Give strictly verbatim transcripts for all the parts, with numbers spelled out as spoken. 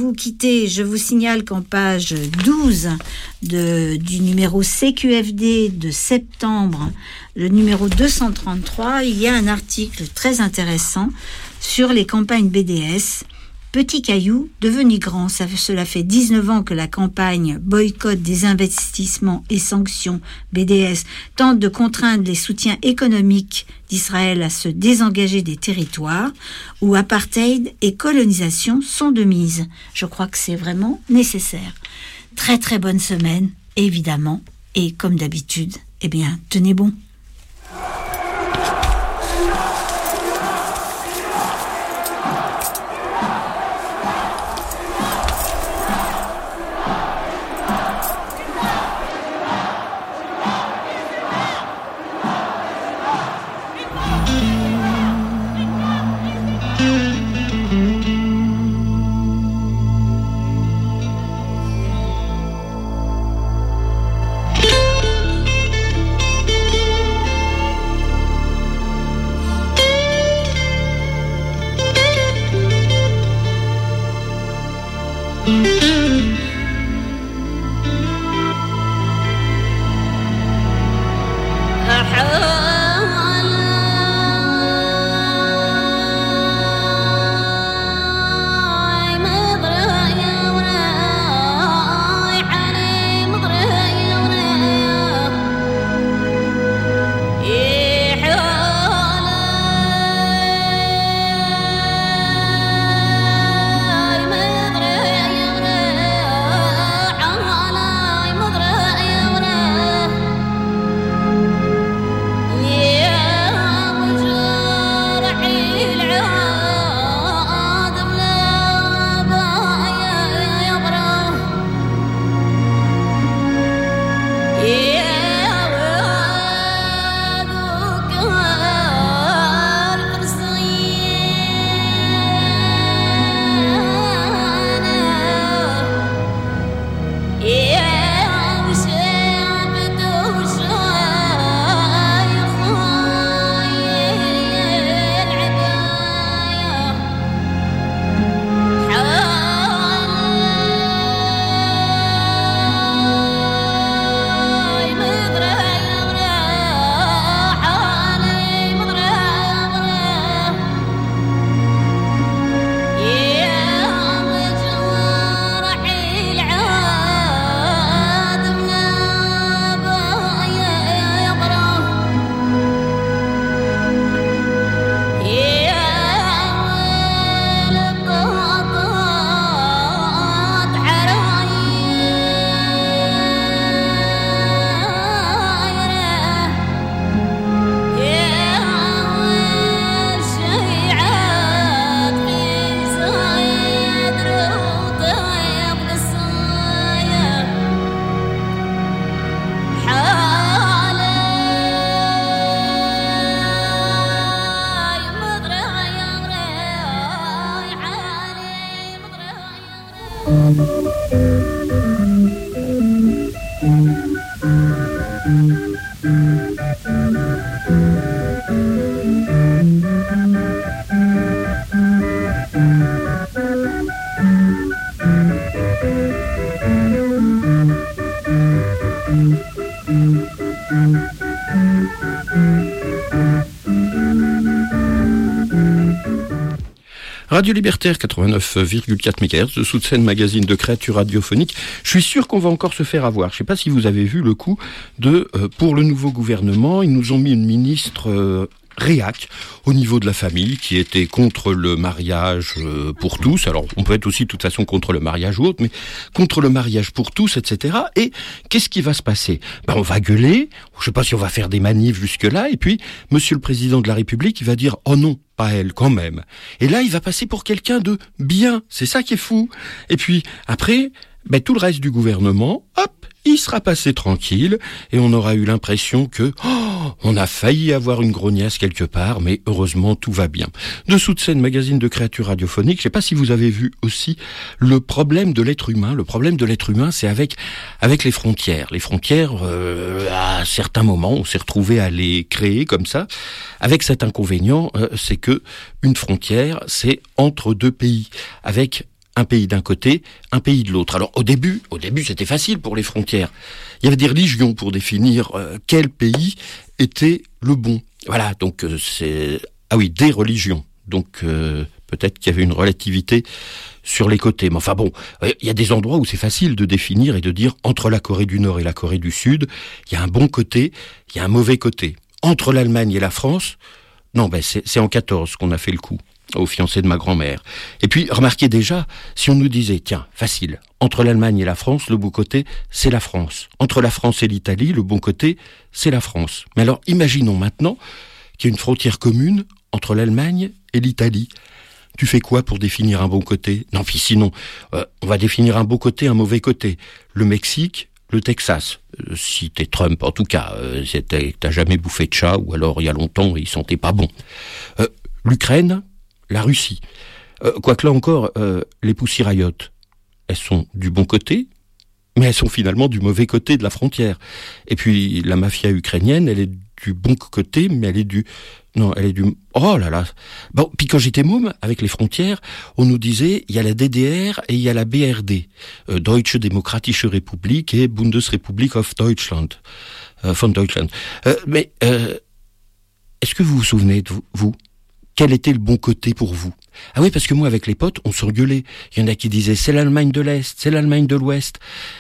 vous quitter, je vous signale qu'en page douze de, du numéro C Q F D de septembre, le numéro deux cent trente-trois, il y a un article très intéressant sur les campagnes B D S. Petit caillou devenu grand, ça, cela fait dix-neuf ans que la campagne boycott des investissements et sanctions B D S tente de contraindre les soutiens économiques d'Israël à se désengager des territoires où apartheid et colonisation sont de mise. Je crois que c'est vraiment nécessaire. Très très bonne semaine, évidemment, et comme d'habitude, eh bien, tenez bon. Radio Libertaire quatre-vingt-neuf virgule quatre mégahertz, de Soutsen, magazine de créatures radiophoniques. Je suis sûr qu'on va encore se faire avoir. Je ne sais pas si vous avez vu le coup de, euh, pour le nouveau gouvernement, ils nous ont mis une ministre euh, réac au niveau de la famille qui était contre le mariage euh, pour tous. Alors on peut être aussi de toute façon contre le mariage ou autre, mais contre le mariage pour tous, et cetera. Et qu'est-ce qui va se passer ? Ben on va gueuler, je ne sais pas si on va faire des manifs jusque-là, et puis Monsieur le Président de la République, il va dire « Oh non !» Pas elle, quand même. Et là, il va passer pour quelqu'un de bien. C'est ça qui est fou. Et puis, après, ben, tout le reste du gouvernement, hop, il sera passé tranquille et on aura eu l'impression que, oh, on a failli avoir une grognasse quelque part, mais heureusement, tout va bien. Dessous de scène, magazine de créatures radiophoniques, je sais pas si vous avez vu aussi le problème de l'être humain. Le problème de l'être humain, c'est avec, avec les frontières. Les frontières, euh, à certains moments, on s'est retrouvé à les créer comme ça, avec cet inconvénient, euh, c'est que une frontière, c'est entre deux pays, avec un pays d'un côté, un pays de l'autre. Alors au début, au début c'était facile pour les frontières. Il y avait des religions pour définir euh, quel pays était le bon. Voilà, donc euh, c'est... Ah oui, des religions. Donc euh, peut-être qu'il y avait une relativité sur les côtés. Mais enfin bon, il y a des endroits où c'est facile de définir et de dire entre la Corée du Nord et la Corée du Sud, il y a un bon côté, il y a un mauvais côté. Entre l'Allemagne et la France, non, ben c'est, c'est en quatorze qu'on a fait le coup au fiancé de ma grand-mère. Et puis, remarquez déjà, si on nous disait, tiens, facile, entre l'Allemagne et la France, le bon côté, c'est la France. Entre la France et l'Italie, le bon côté, c'est la France. Mais alors, imaginons maintenant qu'il y a une frontière commune entre l'Allemagne et l'Italie. Tu fais quoi pour définir un bon côté ? Non, puis sinon, euh, on va définir un bon côté, un mauvais côté. Le Mexique, le Texas. Euh, si t'es Trump, en tout cas, euh, t'as jamais bouffé de chat, ou alors il y a longtemps, il sentait pas bon. Euh, L'Ukraine, la Russie. Euh, Quoique là encore, euh, les Pussy Riot, elles sont du bon côté, mais elles sont finalement du mauvais côté de la frontière. Et puis la mafia ukrainienne, elle est du bon côté, mais elle est du... Non, elle est du... Oh là là. Bon, puis quand j'étais môme, avec les frontières, on nous disait, il y a la D D R et il y a la B R D. Euh, Deutsche Demokratische Republik et Bundesrepublik of Deutschland. Euh, von Deutschland. Euh, mais, euh, est-ce que vous vous souvenez, de vous, vous quel était le bon côté pour vous ? Ah oui, parce que moi, avec les potes, on s'engueulait. Il y en a qui disaient, c'est l'Allemagne de l'Est, c'est l'Allemagne de l'Ouest.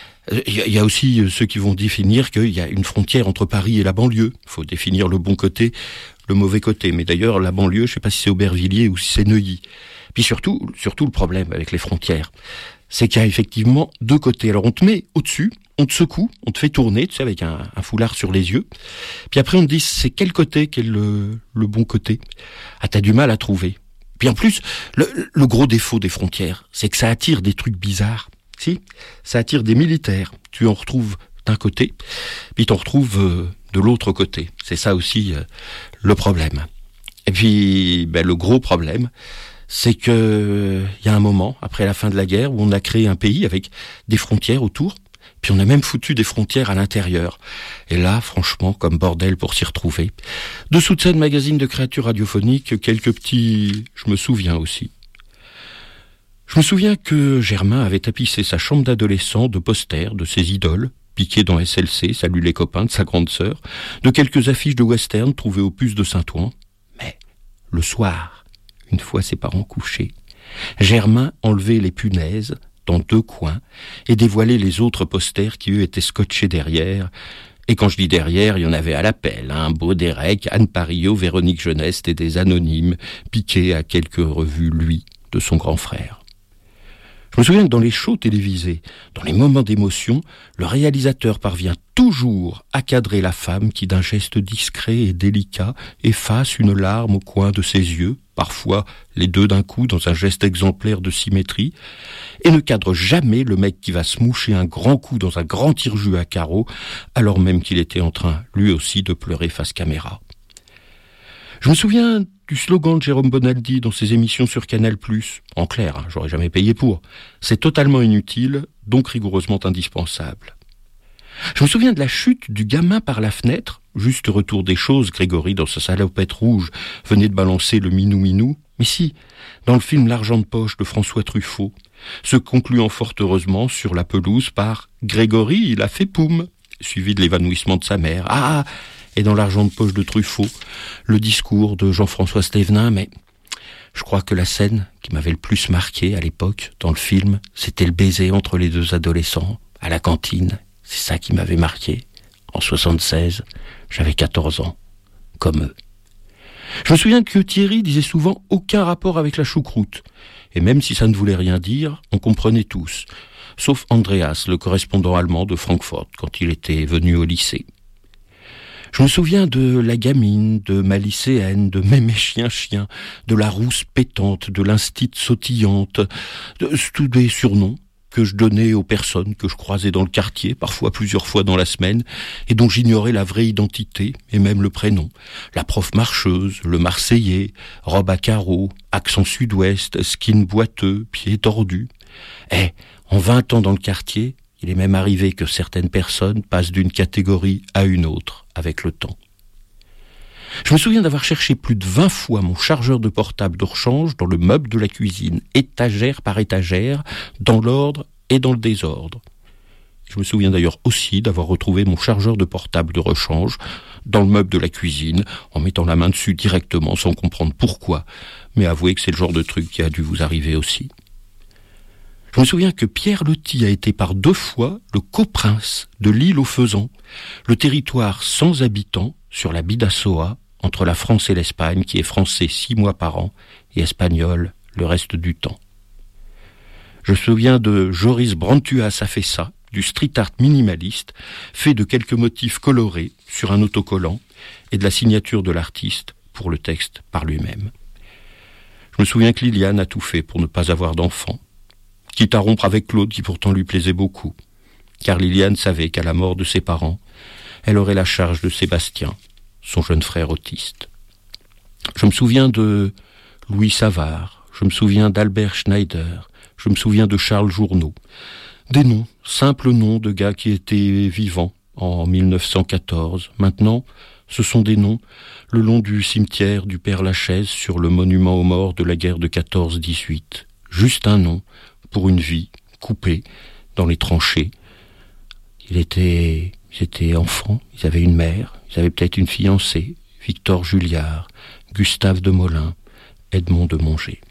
Il y, y a aussi ceux qui vont définir qu'il y a une frontière entre Paris et la banlieue. Il faut définir le bon côté, le mauvais côté. Mais d'ailleurs, la banlieue, je sais pas si c'est Aubervilliers ou si c'est Neuilly. Puis surtout, surtout le problème avec les frontières, c'est qu'il y a effectivement deux côtés. Alors on te met au-dessus, on te secoue, on te fait tourner, tu sais, avec un, un foulard sur les yeux. Puis après on te dit, c'est quel côté qui est le, le bon côté ? Ah, t'as du mal à trouver. Puis en plus, le, le gros défaut des frontières, c'est que ça attire des trucs bizarres. Si, ça attire des militaires. Tu en retrouves d'un côté, puis t'en retrouves euh, de l'autre côté. C'est ça aussi euh, le problème. Et puis, ben, le gros problème, c'est que euh, y a un moment, après la fin de la guerre, où on a créé un pays avec des frontières autour, puis on a même foutu des frontières à l'intérieur. Et là, franchement, comme bordel pour s'y retrouver. Dessous de scène, magazine de créatures radiophoniques, quelques petits... Je me souviens aussi. Je me souviens que Germain avait tapissé sa chambre d'adolescent de posters de ses idoles, piqués dans S L C, Salut les copains, de sa grande sœur, de quelques affiches de western trouvées au puces de Saint-Ouen. Mais, le soir, une fois ses parents couchés, Germain enlevait les punaises dans deux coins et dévoilait les autres posters qui, eux, étaient scotchés derrière. Et quand je dis derrière, il y en avait à l'appel, hein, Baudérec, Anne Parillo, Véronique Jeunesse et des anonymes, piqués à quelques revues, lui, de son grand frère. Je me souviens que dans les shows télévisés, dans les moments d'émotion, le réalisateur parvient toujours à cadrer la femme qui, d'un geste discret et délicat, efface une larme au coin de ses yeux, parfois les deux d'un coup dans un geste exemplaire de symétrie, et ne cadre jamais le mec qui va se moucher un grand coup dans un grand tire-jus à carreaux, alors même qu'il était en train, lui aussi, de pleurer face caméra. Je me souviens du slogan de Jérôme Bonaldi dans ses émissions sur Canal plus. En clair, hein, j'aurais jamais payé pour. C'est totalement inutile, donc rigoureusement indispensable. Je me souviens de la chute du gamin par la fenêtre. Juste retour des choses, Grégory, dans sa salopette rouge, venait de balancer le minou-minou. Mais si, dans le film L'argent de poche de François Truffaut, se concluant fort heureusement sur la pelouse par « Grégory, il a fait poum », suivi de l'évanouissement de sa mère. Ah, et dans L'argent de poche de Truffaut, le discours de Jean-François Stévenin, mais je crois que la scène qui m'avait le plus marqué à l'époque, dans le film, c'était le baiser entre les deux adolescents, à la cantine. C'est ça qui m'avait marqué. En soixante-seize, j'avais quatorze ans, comme eux. Je me souviens que Thierry disait souvent « aucun rapport avec la choucroute ». Et même si ça ne voulait rien dire, on comprenait tous. Sauf Andreas, le correspondant allemand de Francfort, quand il était venu au lycée. Je me souviens de la gamine, de ma lycéenne, de Mémé chien-chien, de la rousse pétante, de l'instite sautillante, de tous des surnoms que je donnais aux personnes que je croisais dans le quartier, parfois plusieurs fois dans la semaine, et dont j'ignorais la vraie identité, et même le prénom. La prof marcheuse, le Marseillais, robe à carreaux, accent sud-ouest, skin boiteux, pieds tordus. Eh, en vingt ans dans le quartier, il est même arrivé que certaines personnes passent d'une catégorie à une autre avec le temps. Je me souviens d'avoir cherché plus de vingt fois mon chargeur de portable de rechange dans le meuble de la cuisine, étagère par étagère, dans l'ordre et dans le désordre. Je me souviens d'ailleurs aussi d'avoir retrouvé mon chargeur de portable de rechange dans le meuble de la cuisine, en mettant la main dessus directement sans comprendre pourquoi, mais avouez que c'est le genre de truc qui a dû vous arriver aussi. Je me souviens que Pierre Loti a été par deux fois le coprince de l'île aux Faisans, le territoire sans habitants sur la Bidassoa, entre la France et l'Espagne, qui est français six mois par an et espagnol le reste du temps. Je me souviens de Joris Brantua Safessa, du street art minimaliste, fait de quelques motifs colorés sur un autocollant et de la signature de l'artiste pour le texte par lui-même. Je me souviens que Liliane a tout fait pour ne pas avoir d'enfant, quitte à rompre avec Claude qui pourtant lui plaisait beaucoup, car Liliane savait qu'à la mort de ses parents, elle aurait la charge de Sébastien, son jeune frère autiste. Je me souviens de Louis Savard, je me souviens d'Albert Schneider, je me souviens de Charles Journeau. Des noms, simples noms de gars qui étaient vivants en mille neuf cent quatorze. Maintenant, ce sont des noms le long du cimetière du Père-Lachaise sur le monument aux morts de la guerre de quatorze dix-huit. Juste un nom pour une vie coupée dans les tranchées. Il était, ils étaient enfants, ils avaient une mère, ils avaient peut-être une fiancée, Victor Julliard, Gustave de Molin, Edmond de Montgé.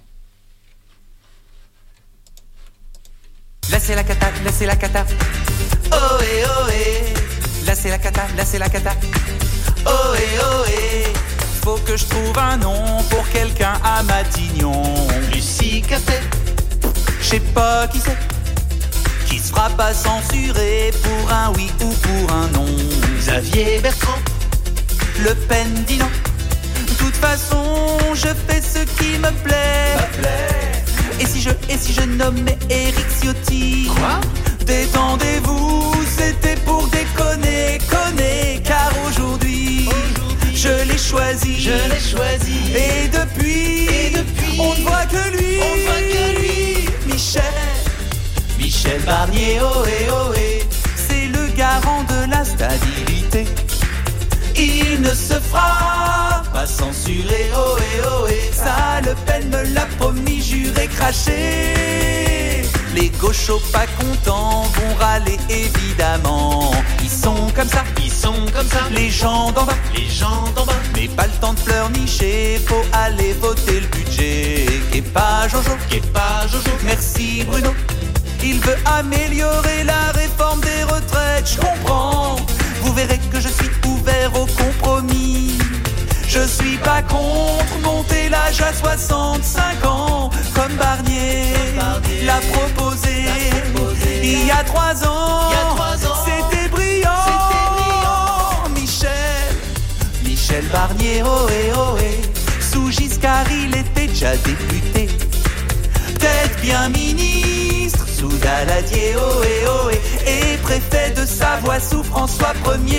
Là c'est la cata, là c'est la cata. Oh eh oh eh. Là c'est la cata, là c'est la cata. Oh eh oh eh. Faut que je trouve un nom pour quelqu'un à Matignon. Lucie Café. Je sais pas qui c'est. Qui se fera pas censurer pour un oui ou pour un non. Xavier Bertrand. Le Pen dit non. De toute façon, je fais ce qui me plaît. Me plaît. Et si je, et si je nommais Eric Ciotti? Quoi? Détendez-vous, c'était pour déconner, conner. Car aujourd'hui, aujourd'hui je l'ai choisi, je l'ai choisi. Et depuis, et depuis, on ne voit que lui, on ne voit que lui. Michel, Michel Barnier, oh eh oh eh. C'est le garant de la stabilité. Il ne se fera pas censurer, oh eh oh eh. Ça, Le Pen me l'a promis, juré, craché. Les gauchos pas contents vont râler évidemment. Ils sont comme ça, ils sont comme ça. Les gens d'en bas, les gens d'en bas. Mais pas le temps de pleurnicher, faut aller voter le budget. Qu'est pas Jojo, qu'est pas Jojo. Merci Bruno. Il veut améliorer la réforme des retraites, je comprends. Vous verrez que je suis ouvert au compromis. Je suis pas contre monter l'âge à soixante-cinq ans, comme Barnier, Barnier l'a proposé, proposé il y a trois ans. ans C'était brillant. brillant. Michel, Michel Barnier, oh eh oh eh. Sous Giscard, il était déjà député. Peut-être bien ministre sous Daladier, oh eh oh eh. Et préfet de Savoie sous François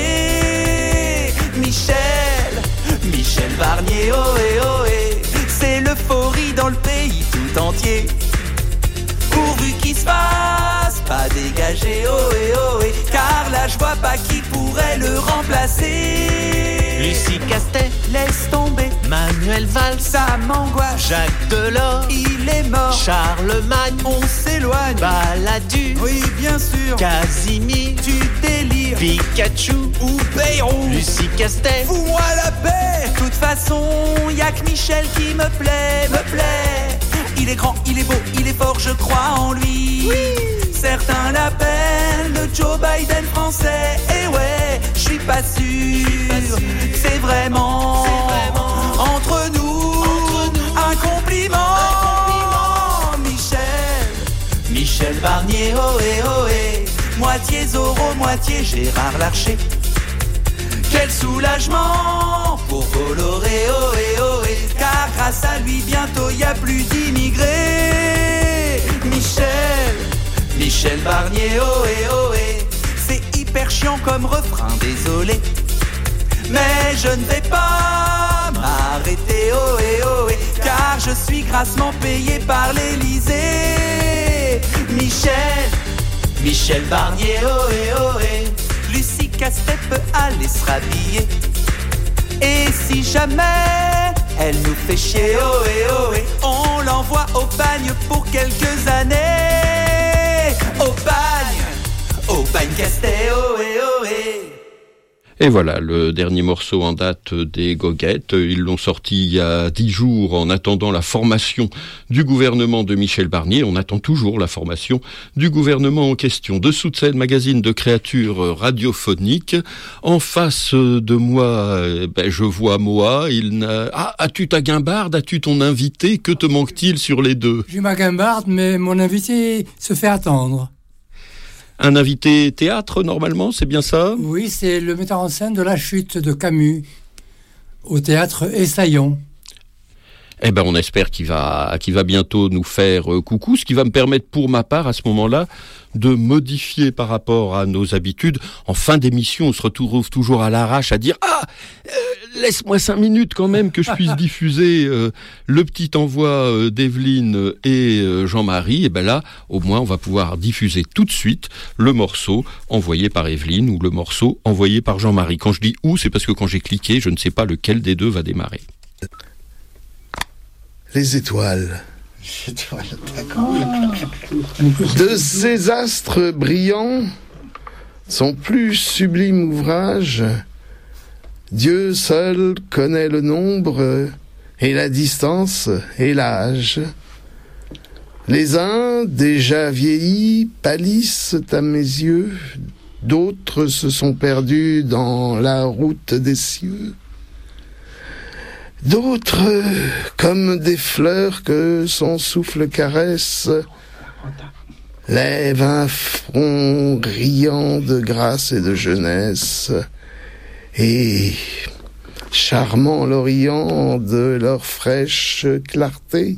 Ier. Michel, Michel Barnier, oh eh oh eh. C'est l'euphorie dans le pays tout entier. Pourvu qu'il se fasse pas dégager, oh eh oh eh. Car là je vois pas qui pourrait le remplacer. Lucie Castet, laisse tomber. Manuel Valls, ça m'angoisse. Jacques Delors, il est mort. Charlemagne, on s'éloigne. Balladur, oui bien sûr. Casimir, tu délires. Pikachu ou Bayrou. Lucie Castet, fous-moi la paix. De toute façon, y'a que Michel qui me plaît, me plaît. Il est grand, il est beau, il est fort, je crois en lui. Oui. Certains l'appellent le Joe Biden français. Et ouais, je suis pas sûr. C'est vraiment, vraiment entre, nous, entre nous un compliment. Un compliment. Michel, Michel Barnier, oh eh oh eh. Moitié Zorro, moitié Gérard Larcher. Quel soulagement pour Bolloré, oh eh oh eh. Car grâce à lui bientôt y a plus d'immigrés. Michel, Michel Barnier, oh eh oh eh. C'est hyper chiant comme refrain, désolé. Mais je ne vais pas m'arrêter, oh eh oh eh. Car je suis grassement payé par l'Élysée. Michel, Michel Barnier, oh eh oh eh. Lucie Castet peut aller se rhabiller. Et si jamais elle nous fait chier, ohé ohé, on l'envoie au bagne pour quelques années. Au bagne, au bagne Castet, ohé ohé. Et voilà, le dernier morceau en date des Goguettes. Ils l'ont sorti il y a dix jours en attendant la formation du gouvernement de Michel Barnier. On attend toujours la formation du gouvernement en question. Dessous de scène, magazine de créatures radiophoniques. En face de moi, ben, je vois Moa. Il n'a... Ah, as-tu ta guimbarde? As-tu ton invité? Que te manque-t-il sur les deux? J'ai ma guimbarde, mais mon invité se fait attendre. Un invité théâtre, normalement, c'est bien ça? Oui, c'est le metteur en scène de La Chute de Camus, au théâtre Essaillon. Eh ben, on espère qu'il va, qu'il va bientôt nous faire euh, coucou, ce qui va me permettre, pour ma part, à ce moment-là, de modifier par rapport à nos habitudes. En fin d'émission, on se retrouve toujours à l'arrache à dire « Ah, euh, laisse-moi cinq minutes quand même que je puisse diffuser euh, le petit envoi euh, d'Evelyne et euh, Jean-Marie. » Et ben là, au moins, on va pouvoir diffuser tout de suite le morceau envoyé par Evelyne ou le morceau envoyé par Jean-Marie. Quand je dis « ou », c'est parce que quand j'ai cliqué, je ne sais pas lequel des deux va démarrer. Les étoiles. Les étoiles, d'accord. De ces astres brillants, son plus sublime ouvrage, Dieu seul connaît le nombre et la distance et l'âge. Les uns, déjà vieillis, pâlissent à mes yeux, d'autres se sont perdus dans la route des cieux. D'autres, comme des fleurs que son souffle caresse, lèvent un front riant de grâce et de jeunesse, et, charmant l'Orient de leur fraîche clarté,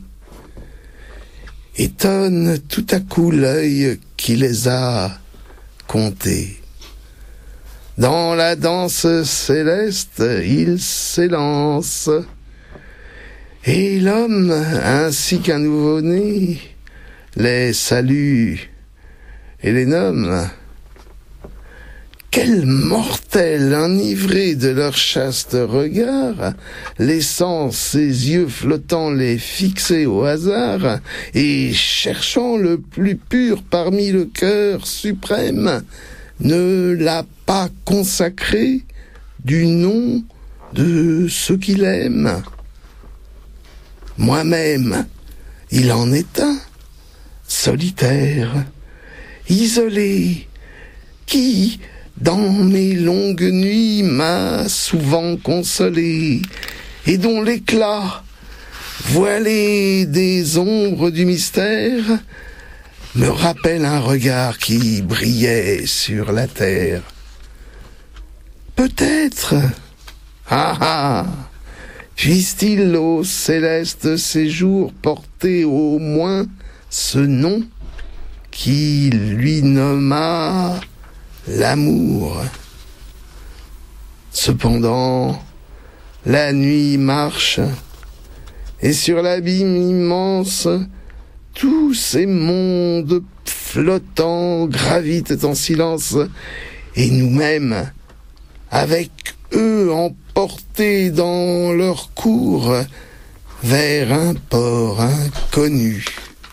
étonne tout à coup l'œil qui les a comptés. Dans la danse céleste, il s'élance, et l'homme, ainsi qu'un nouveau-né, les salue et les nomme. Quels mortels enivrés de leur chaste regard, laissant ses yeux flottants les fixer au hasard, et cherchant le plus pur parmi le cœur suprême, ne l'a pas consacré du nom de ce qu'il aime. Moi-même, il en est un, solitaire, isolé, qui, dans mes longues nuits, m'a souvent consolé, et dont l'éclat, voilé des ombres du mystère, me rappelle un regard qui brillait sur la terre. Peut-être, ah ah, puisse-t-il au céleste séjour porter au moins ce nom qui lui nomma l'amour. Cependant, la nuit marche, et sur l'abîme immense, tous ces mondes flottants gravitent en silence, et nous-mêmes, avec eux emportés dans leur cours vers un port inconnu.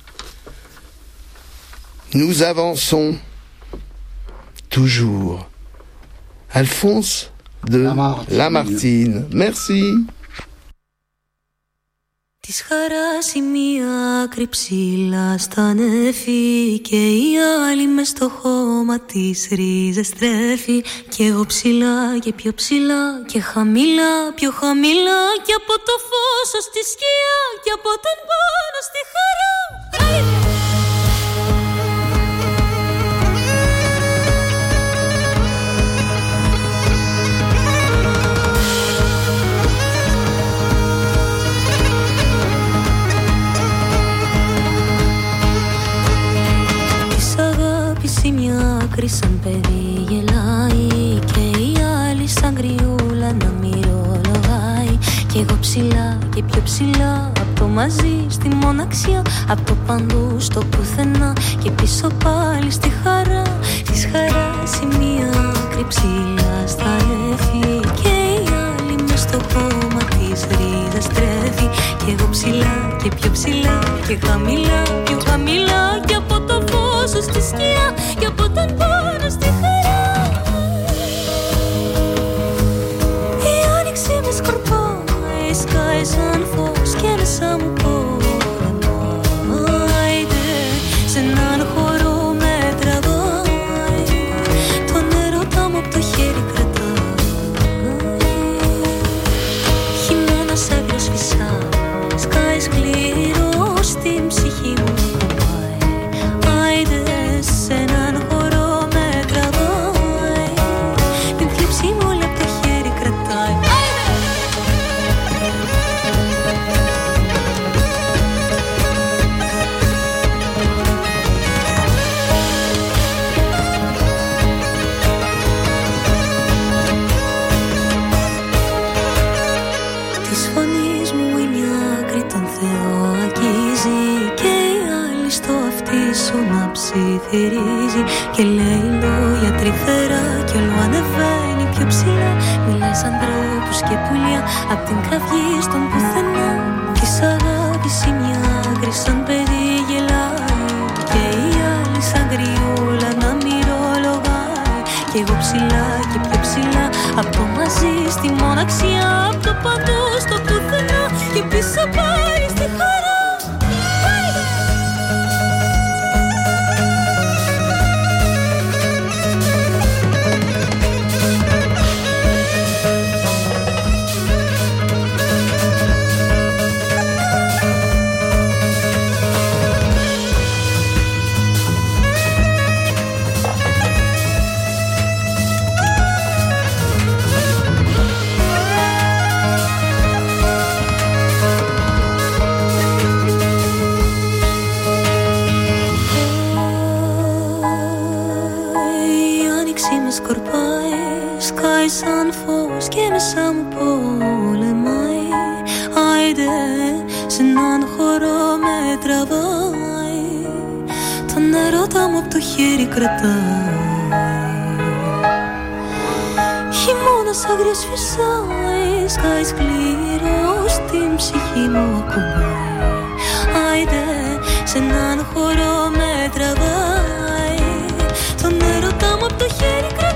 Nous avançons toujours. Alphonse de Lamartine. Lamartine. Merci. Της χαράς η μία άκρη ψηλά στα νέφη και η άλλη μες στο χώμα της ρίζες τρέφει κι εγώ ψηλά και πιο ψηλά και χαμηλά, πιο χαμηλά και από το φως ως τη σκιά και από τον πόνο στη χαρά. Η μια άκρη σαν παιδί γελάει και η άλλη σαν γριούλα να μυρολογάει κι εγώ ψηλά και πιο ψηλά από το μαζί στη μοναξιά, από το παντού στο πουθενά και πίσω πάλι στη χαρά της χαράς. Η μια άκρη ψηλά στα νέφη και η άλλη μες στο στο χώμα της ρίζες τρέφει. Κι εγώ ψηλά και πιο ψηλά και χαμηλά, πιο χαμηλά. Και από το φως στη σκιά και από τον πόνο στη χαρά. Η άνοιξη με σκορπάει, σκάει σαν φως και μέσα μου πόλεμάει. Σε έναν χώρο με τραβάει, τον έρωτα μου απ' το χέρι κρατάει. Χειμώνας άγριος φυσά, σκάει σκληρό στην ψυχή μου κουμπάει. Άιντε σε έναν χώρο με τραβάει, την θλίψη μου όλη απ' το χέρι κρατάει. Της φωνής μου η μια άκρη τον Θεό αγγίζει και η άλλη στο αυτί σου να ψιθυρίζει. Και λέει λόγια τρυφερά κι όλο ανεβαίνει πιο ψηλά. Μιλάει σαν τρόπους και πουλιά απ' την κραυγή στον πουθενά. Της αγάπης η μια άκρη σαν παιδί γελάει και η άλλη σαν γριούλα να μυρολογάει. Κι εγώ ψηλά και πιο ψηλά από το μαζί στη μοναξιά, απ' το παντού στο πουθενά και πίσω πάει στη χαρά. Σκάει σαν φως και μέσα μου πολεμάει. Άιντε σε έναν χώρο με τραβάει, τον έρωτα μου απ' το χέρι κρατάει. Χειμώνας άγριος φυσάει, σκάει σκληρό στην ψυχή μου ακουμπάει. Άιντε σε έναν χώρο με τραβάει, τον έρωτα μου απ' το χέρι κρατάει.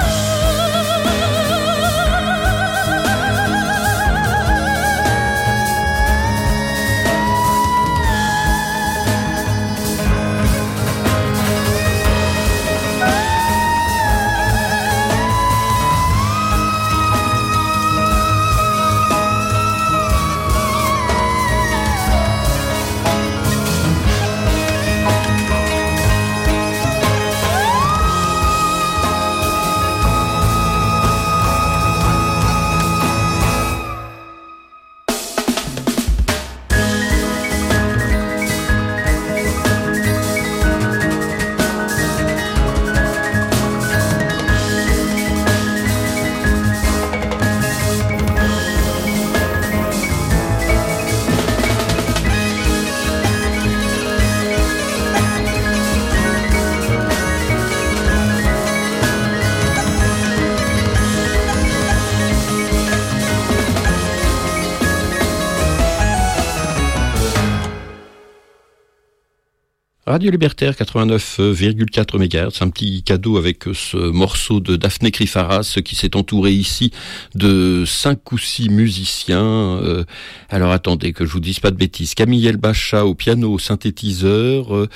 Radio Libertaire quatre-vingt-neuf virgule quatre mégahertz, un petit cadeau avec ce morceau de Daphné Krifaras qui s'est entouré ici de cinq ou six musiciens. Euh, alors attendez que je vous dise pas de bêtises. Camille Elbacha au piano, au synthétiseur, euh,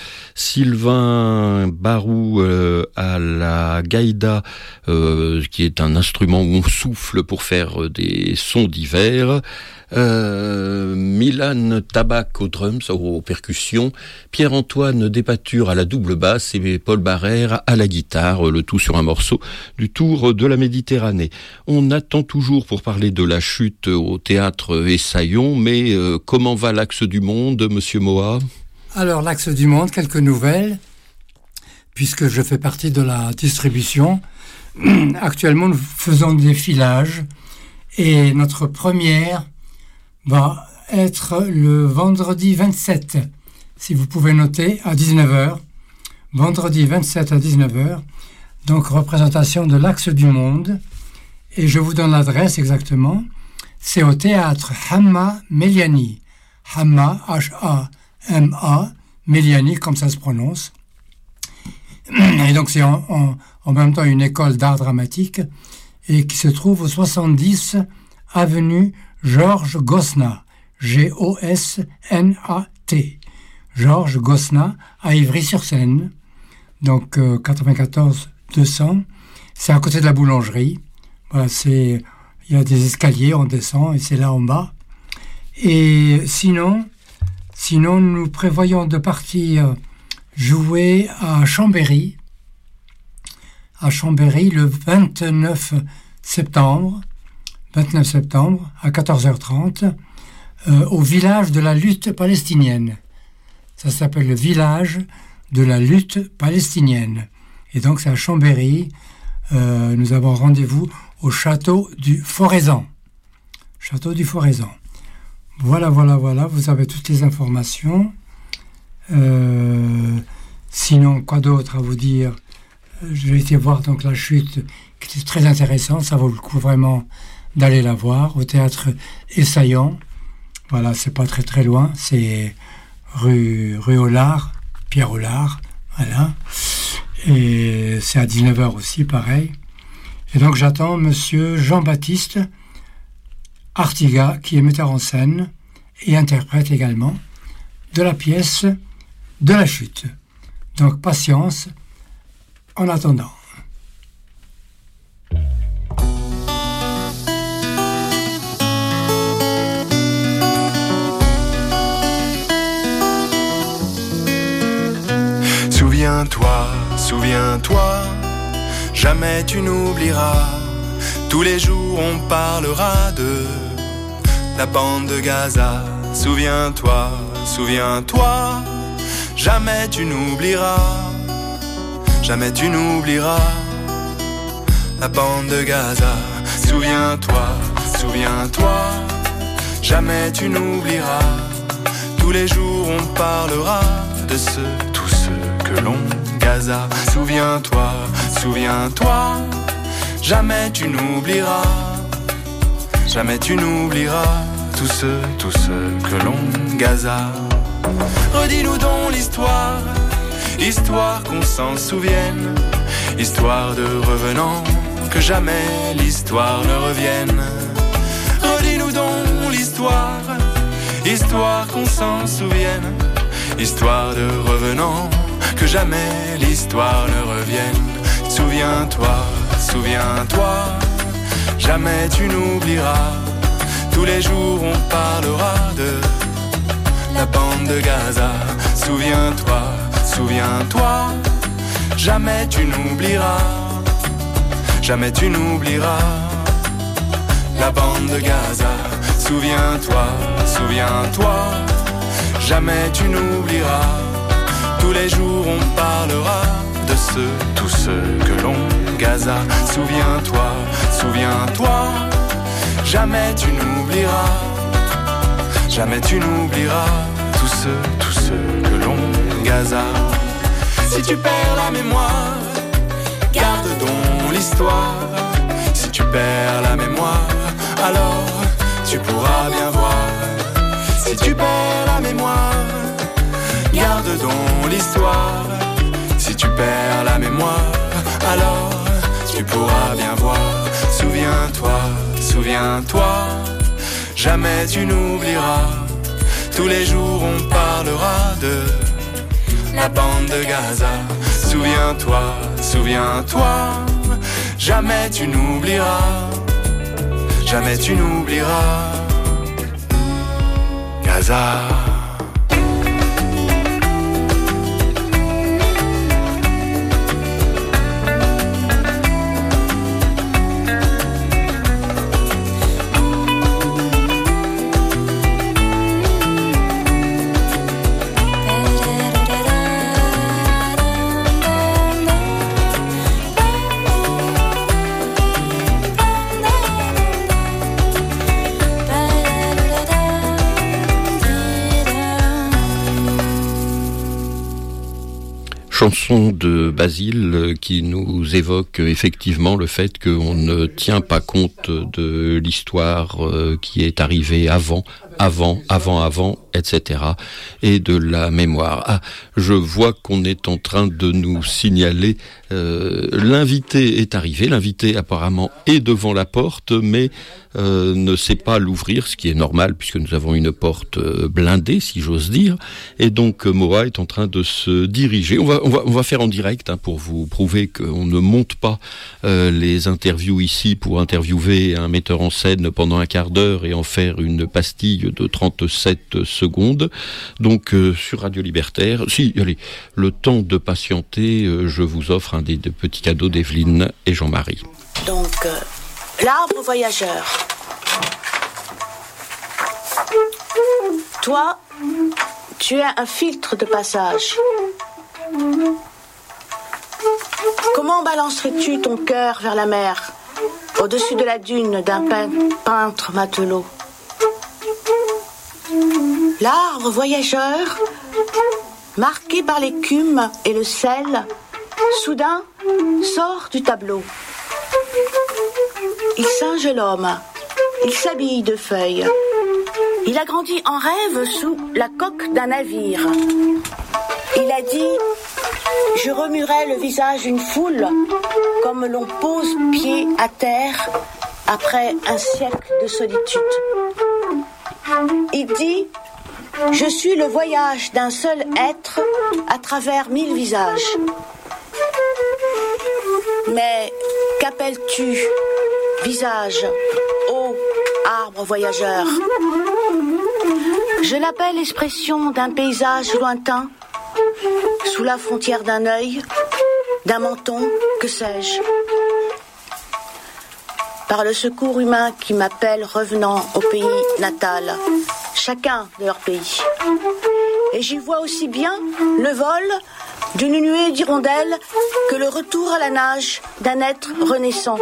Sylvain Barou euh, à la gaïda, euh, qui est un instrument où on souffle pour faire des sons divers. Euh, Milan Tabac aux drums, aux percussions, Pierre-Antoine Despature à la double basse et Paul Barrère à la guitare, le tout sur un morceau du Tour de la Méditerranée. On attend toujours pour parler de la chute au théâtre Essaillon, mais euh, comment va l'Axe du Monde, Monsieur Moa ? Alors, l'Axe du Monde, quelques nouvelles, puisque je fais partie de la distribution. Actuellement, nous faisons des filages et notre première va être le vendredi vingt-sept, si vous pouvez noter, à dix-neuf heures. Vendredi vingt-sept à dix-neuf heures, donc représentation de l'Axe du Monde. Et je vous donne l'adresse exactement. c'est au théâtre Hamma Meliani. Hamma, H A M A, Meliani, comme ça se prononce. Et donc c'est en, en, en même temps une école d'art dramatique et qui se trouve au soixante-dix avenue Georges Gosna, G O S N A T. Georges Gosna à Ivry-sur-Seine, donc euh, quatre-vingt-quatorze deux cents. C'est à côté de la boulangerie. Voilà, c'est, il y a des escaliers, on descend et c'est là en bas. Et sinon, sinon nous prévoyons de partir jouer à Chambéry, à Chambéry le vingt-neuf septembre, vingt-neuf septembre à quatorze heures trente, euh, au village de la lutte palestinienne. Ça s'appelle le village de la lutte palestinienne. Et donc c'est à Chambéry. Euh, nous avons rendez-vous au château du Forezan. Château du Forezan. Voilà, voilà, voilà. Vous avez toutes les informations. Euh, sinon, quoi d'autre à vous dire? Je vais été voir donc la chute, qui était très intéressante. Ça vaut le coup vraiment d'aller la voir au théâtre Essaillant. Voilà, c'est pas très très loin. C'est rue rue Hollard, Pierre Hollard. Voilà. Et c'est à dix-neuf heures aussi, pareil. Et donc j'attends monsieur Jean-Baptiste Artiga, qui est metteur en scène et interprète également de la pièce de la chute. Donc patience en attendant. Souviens-toi, souviens-toi, jamais tu n'oublieras. Tous les jours on parlera de la bande de Gaza. Souviens-toi, souviens-toi, jamais tu n'oublieras. Jamais tu n'oublieras la bande de Gaza. Souviens-toi, souviens-toi, jamais tu n'oublieras. Tous les jours on parlera de ceux, tous ceux que l'on gaza. Souviens-toi, souviens-toi, jamais tu n'oublieras. Jamais tu n'oublieras tous ceux, tous ceux que l'on gaza. Redis-nous donc l'histoire, histoire qu'on s'en souvienne, histoire de revenants, que jamais l'histoire ne revienne. Redis-nous donc l'histoire, histoire qu'on s'en souvienne, histoire de revenants, que jamais l'histoire ne revienne. Souviens-toi, souviens-toi, jamais tu n'oublieras. Tous les jours on parlera de la bande de Gaza. Souviens-toi, souviens-toi, jamais tu n'oublieras. Jamais tu n'oublieras la bande de Gaza. Souviens-toi, souviens-toi, jamais tu n'oublieras. Tous les jours on parlera de ceux, tous ceux que l'on gaza. Souviens-toi, souviens-toi, jamais tu n'oublieras. Jamais tu n'oublieras tous ceux, tous ceux que l'on gaza. Si tu perds la mémoire, garde donc l'histoire. Si tu perds la mémoire, alors tu pourras bien voir. Si tu perds la mémoire, garde donc l'histoire. Si tu perds la mémoire, alors tu pourras bien voir. Souviens-toi, souviens-toi, jamais tu n'oublieras. Tous les jours on parlera de la bande de Gaza. Souviens-toi, souviens-toi, jamais tu n'oublieras. Jamais tu n'oublieras Gaza. Ba chanson de Basile qui nous évoque effectivement le fait qu'on ne tient pas compte de l'histoire qui est arrivée avant, avant, avant, avant, et cetera, et de la mémoire. Ah, je vois qu'on est en train de nous signaler, euh, l'invité est arrivé, l'invité apparemment est devant la porte, mais euh, ne sait pas l'ouvrir, ce qui est normal puisque nous avons une porte blindée, si j'ose dire, et donc Moa est en train de se diriger. On va, on va, on va faire en direct hein, pour vous prouver qu'on ne monte pas euh, les interviews ici pour interviewer un metteur en scène pendant un quart d'heure et en faire une pastille de trente-sept secondes. Donc euh, sur Radio Libertaire, si, allez, le temps de patienter, euh, je vous offre un des, des petits cadeaux d'Evelyne et Jean-Marie. Donc, euh, l'arbre voyageur. Toi, tu es un filtre de passage. Comment balancerais-tu ton cœur vers la mer, au-dessus de la dune d'un peintre matelot? L'arbre voyageur, marqué par l'écume et le sel, soudain sort du tableau. Il singe l'homme, il s'habille de feuilles. Il a grandi en rêve sous la coque d'un navire. Il a dit « Je remuerai le visage d'une foule comme l'on pose pied à terre après un siècle de solitude. » Il dit « Je suis le voyage d'un seul être à travers mille visages. » Mais qu'appelles-tu visage, ô arbre voyageur? Je l'appelle l'expression d'un paysage lointain, sous la frontière d'un œil, d'un menton, que sais-je. Par le secours humain qui m'appelle revenant au pays natal, chacun de leur pays. Et j'y vois aussi bien le vol d'une nuée d'hirondelles que le retour à la nage d'un être renaissant.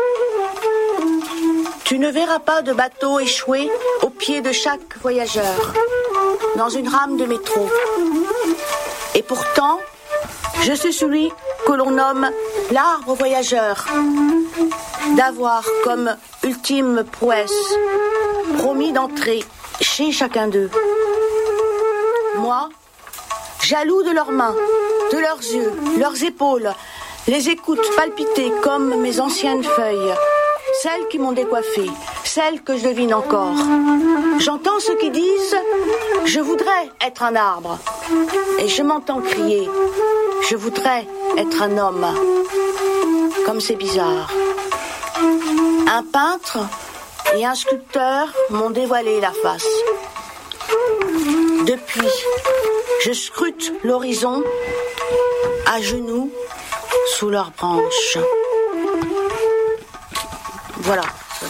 Tu ne verras pas de bateau échoué au pied de chaque voyageur, dans une rame de métro. Et pourtant, je suis celui que l'on nomme l'arbre voyageur, d'avoir comme ultime prouesse promis d'entrer chez chacun d'eux. Moi, jaloux de leurs mains, de leurs yeux, leurs épaules, les écoute palpiter comme mes anciennes feuilles, celles qui m'ont décoiffé, celles que je devine encore. J'entends ceux qui disent « Je voudrais être un arbre » et je m'entends crier « Je voudrais être un homme ». Comme c'est bizarre. Un peintre et un sculpteur m'ont dévoilé la face. Depuis, je scrute l'horizon à genoux sous leurs branches. Voilà.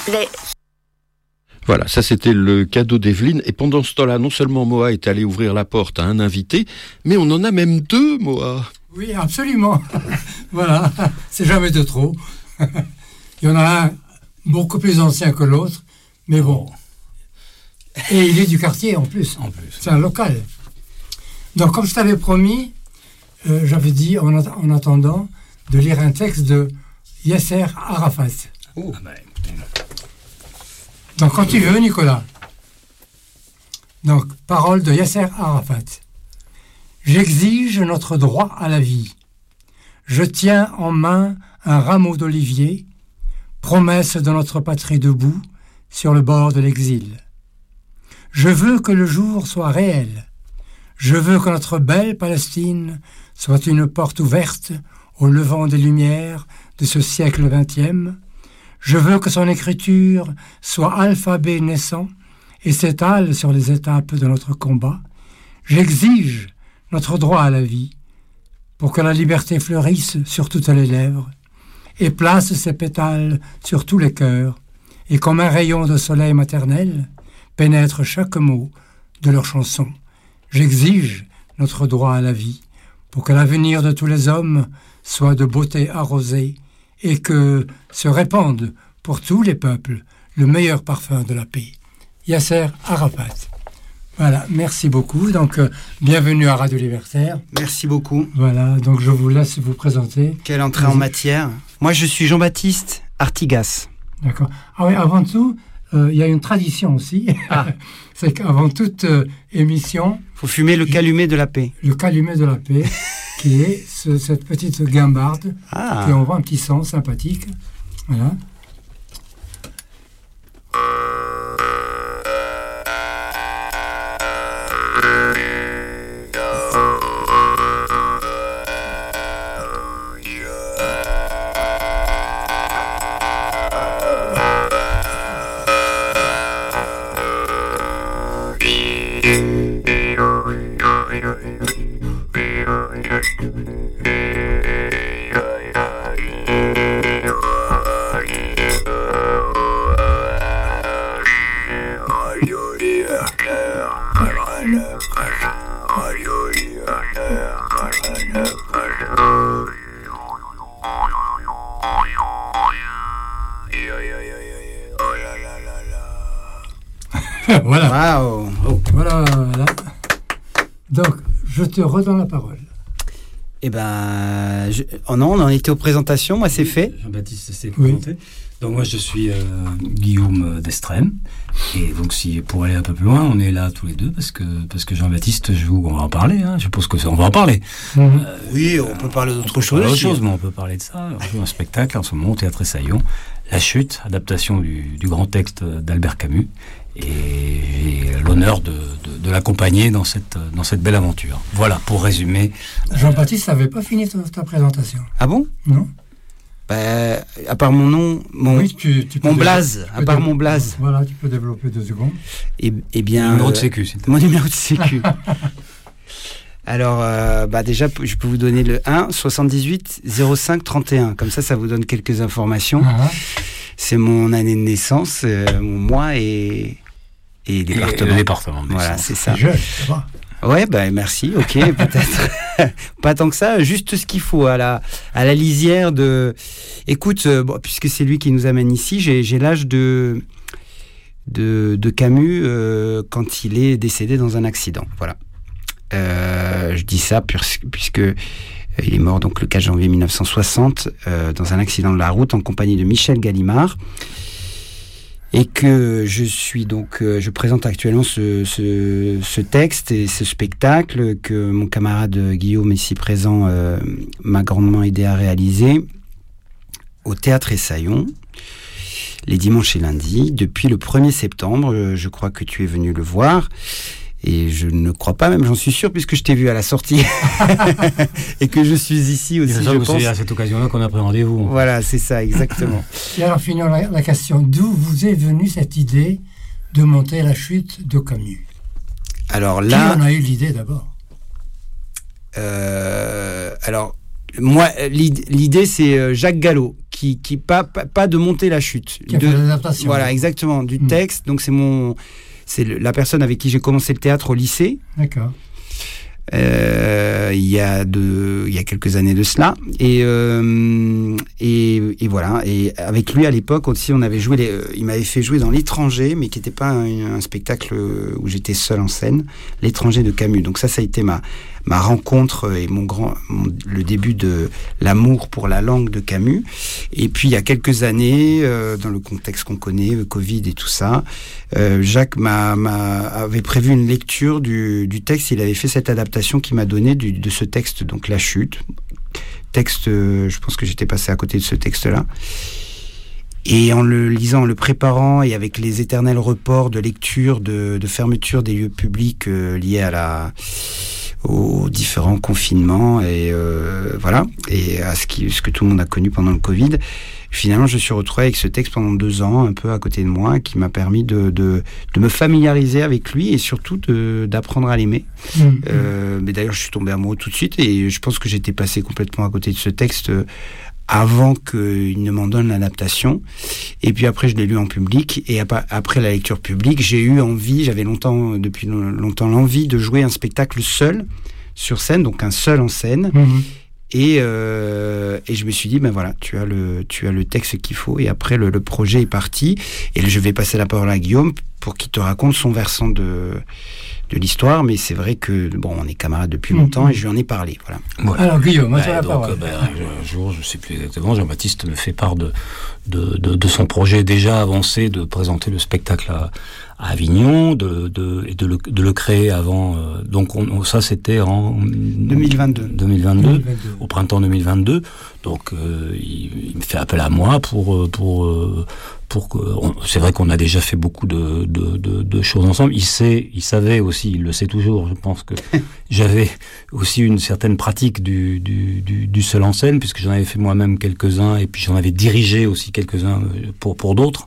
Voilà, ça c'était le cadeau d'Evelyne. Et pendant ce temps-là, non seulement Moa est allé ouvrir la porte à un invité, mais on en a même deux, Moa. Oui, absolument. Voilà, c'est jamais de trop. Il y en a un beaucoup plus ancien que l'autre, mais bon. Et il est du quartier en plus. En plus. C'est un local. Donc, comme je t'avais promis, euh, j'avais dit, en, at- en attendant, de lire un texte de Yasser Arafat. Oh. Donc, quand tu veux, Nicolas. Donc, parole de Yasser Arafat. J'exige notre droit à la vie. Je tiens en main un rameau d'olivier, promesse de notre patrie debout sur le bord de l'exil. Je veux que le jour soit réel. Je veux que notre belle Palestine soit une porte ouverte au levant des lumières de ce siècle vingtième. Je veux que son écriture soit alphabet naissant et s'étale sur les étapes de notre combat. J'exige notre droit à la vie pour que la liberté fleurisse sur toutes les lèvres et place ses pétales sur tous les cœurs et comme un rayon de soleil maternel pénètre chaque mot de leur chanson. J'exige notre droit à la vie pour que l'avenir de tous les hommes soit de beauté arrosée et que se répande pour tous les peuples le meilleur parfum de la paix. Yasser Arafat. Voilà, merci beaucoup. Donc, euh, bienvenue à Radio Libertaire. Merci beaucoup. Voilà, donc je vous laisse vous présenter. Quelle entrée en matière. Moi, je suis Jean-Baptiste Artigas. D'accord. Ah oui, avant tout, il euh, y a une tradition aussi. Ah. C'est qu'avant toute euh, émission... Il faut fumer le calumet de la paix. Le calumet de la paix, qui est ce, cette petite guimbarde, ah. qui envoie un petit son sympathique. Voilà. Voilà. Wow. Oh. Voilà, voilà. Donc, je te redonne la parole. Eh ben, je... oh non, on en était aux présentations. Moi, c'est fait. Jean-Baptiste s'est présenté. Oui. Donc moi, je suis euh, Guillaume d'Estrême. Et donc, si pour aller un peu plus loin, on est là tous les deux parce que parce que Jean-Baptiste, je vous, on va en parler. Hein, je pense que ça, on va en parler. Mmh. Euh, oui, on peut parler d'autre chose. Autre chose, mais on peut parler de ça. On joue un spectacle en ce moment au Théâtre Essaillon, La Chute, adaptation du, du grand texte d'Albert Camus. Et j'ai l'honneur de, de, de l'accompagner dans cette, dans cette belle aventure. Voilà, pour résumer. Jean-Baptiste n'avait pas fini ta, ta présentation. Ah bon? Non. Bah, à part mon nom, mon, oui, tu, tu mon blaze, à part mon blaze. Voilà, tu peux développer deux secondes. Et, et bien... Mon numéro de sécu, c'est mon numéro de sécu. Alors, euh, bah déjà, je peux vous donner le un soixante-dix-huit zéro cinq trente et un. Comme ça, ça vous donne quelques informations. Uh-huh. C'est mon année de naissance, euh, mon mois et... Et département. Et le département. Voilà, c'est ça. C'est jeune, ça va. Ouais, bah merci, ok, peut-être. Pas tant que ça, juste ce qu'il faut à la, à la lisière de... Écoute, euh, bon, puisque c'est lui qui nous amène ici, j'ai, j'ai l'âge de, de, de Camus euh, quand il est décédé dans un accident. Voilà. Euh, je dis ça puisque, puisque il est mort donc le quatre janvier mille neuf cent soixante euh, dans un accident de la route en compagnie de Michel Gallimard. Et que je suis donc, euh, je présente actuellement ce, ce, ce texte et ce spectacle que mon camarade Guillaume, ici présent, euh, m'a grandement aidé à réaliser au Théâtre Essaillon, les dimanches et lundis, depuis le premier septembre. Je crois que tu es venu le voir. Et je ne crois pas, même j'en suis sûr, puisque je t'ai vu à la sortie et que je suis ici aussi. C'est je pense. C'est à cette occasion-là qu'on a pris rendez-vous. Voilà, c'est ça, exactement. Et alors, finissons la, la question. D'où vous est venue cette idée de monter La Chute de Camus? Alors là, qui en a eu l'idée d'abord? euh, Alors, moi, l'idée, c'est Jacques Gallo, qui, qui pas, pas, pas de monter La Chute. Qui a de, fait l'adaptation. Voilà, exactement, du mmh. texte. Donc, c'est mon... C'est la personne avec qui j'ai commencé le théâtre au lycée. D'accord. Euh, il y a de, il y a quelques années de cela. Et euh, et, et voilà. Et avec lui à l'époque aussi, on avait joué. Les, il m'avait fait jouer dans L'Étranger, mais qui n'était pas un, un spectacle où j'étais seul en scène. L'Étranger de Camus. Donc ça, ça a été ma ma rencontre et mon grand, mon, le début de l'amour pour la langue de Camus. Et puis il y a quelques années, euh, dans le contexte qu'on connaît, le Covid et tout ça, euh, Jacques m'a, m'a avait prévu une lecture du, du texte. Il avait fait cette adaptation qu'il m'a donné du, de ce texte, donc La Chute. Texte, euh, je pense que j'étais passé à côté de ce texte-là. Et en le lisant, en le préparant, et avec les éternels reports de lecture, de, de fermeture des lieux publics euh, liés à la aux différents confinements et euh, voilà, et à ce, qui, ce que tout le monde a connu pendant le Covid. Finalement, je suis retrouvé avec ce texte pendant deux ans, un peu à côté de moi, qui m'a permis de, de, de me familiariser avec lui et surtout de, d'apprendre à l'aimer. Mmh. Euh, mais d'ailleurs, je suis tombé amoureux tout de suite et je pense que j'étais passé complètement à côté de ce texte avant qu'il ne m'en donne l'adaptation. Et puis après, je l'ai lu en public. Et après la lecture publique, j'ai eu envie, j'avais longtemps, depuis longtemps l'envie de jouer un spectacle seul sur scène, donc un seul en scène. Mmh. Et, euh, et je me suis dit, ben voilà, tu as le, tu as le texte qu'il faut. Et après, le, le projet est parti. Et je vais passer la parole à Guillaume pour qu'il te raconte son versant de, de l'histoire, mais c'est vrai que bon, on est camarades depuis longtemps et je lui en ai parlé. Voilà. Voilà. Alors Guillaume, moi, ouais, la donc, parole. Ben, un jour, je ne sais plus exactement, Jean-Baptiste me fait part de, de, de, de son projet déjà avancé de présenter le spectacle à, à Avignon, de, de, et de, le, de le créer avant. Euh, donc on, ça, c'était en deux mille vingt-deux. deux mille vingt-deux, au printemps deux mille vingt-deux. Donc euh, il, il me fait appel à moi pour pour pour que. On, c'est vrai qu'on a déjà fait beaucoup de, de, de, de choses ensemble. Il sait, il savait aussi, il le sait toujours. Je pense que j'avais aussi une certaine pratique du du, du, du seul en scène, puisque j'en avais fait moi-même quelques-uns et puis j'en avais dirigé aussi quelques-uns pour pour d'autres.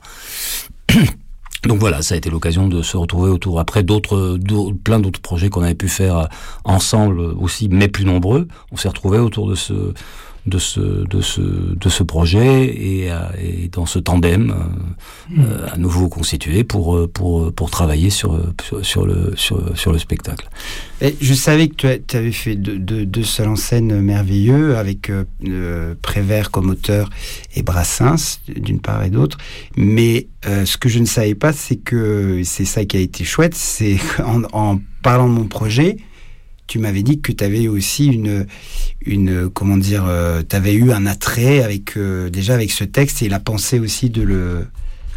Donc voilà, ça a été l'occasion de se retrouver autour. Après d'autres, d'autres plein d'autres projets qu'on avait pu faire ensemble aussi, mais plus nombreux. On s'est retrouvés autour de ce, de ce, de ce, de ce projet et, et dans ce tandem mmh. euh, à nouveau constitué pour pour pour travailler sur sur le sur sur le spectacle. Et je savais que tu avais fait deux, deux, deux seuls en scène merveilleux avec euh, Prévert comme auteur et Brassens d'une part et d'autre, mais euh, ce que je ne savais pas, c'est que c'est ça qui a été chouette, c'est en, en parlant de mon projet, tu m'avais dit que tu avais aussi une, une comment dire, euh, tu avais eu un attrait avec euh, déjà avec ce texte et la pensée aussi de le.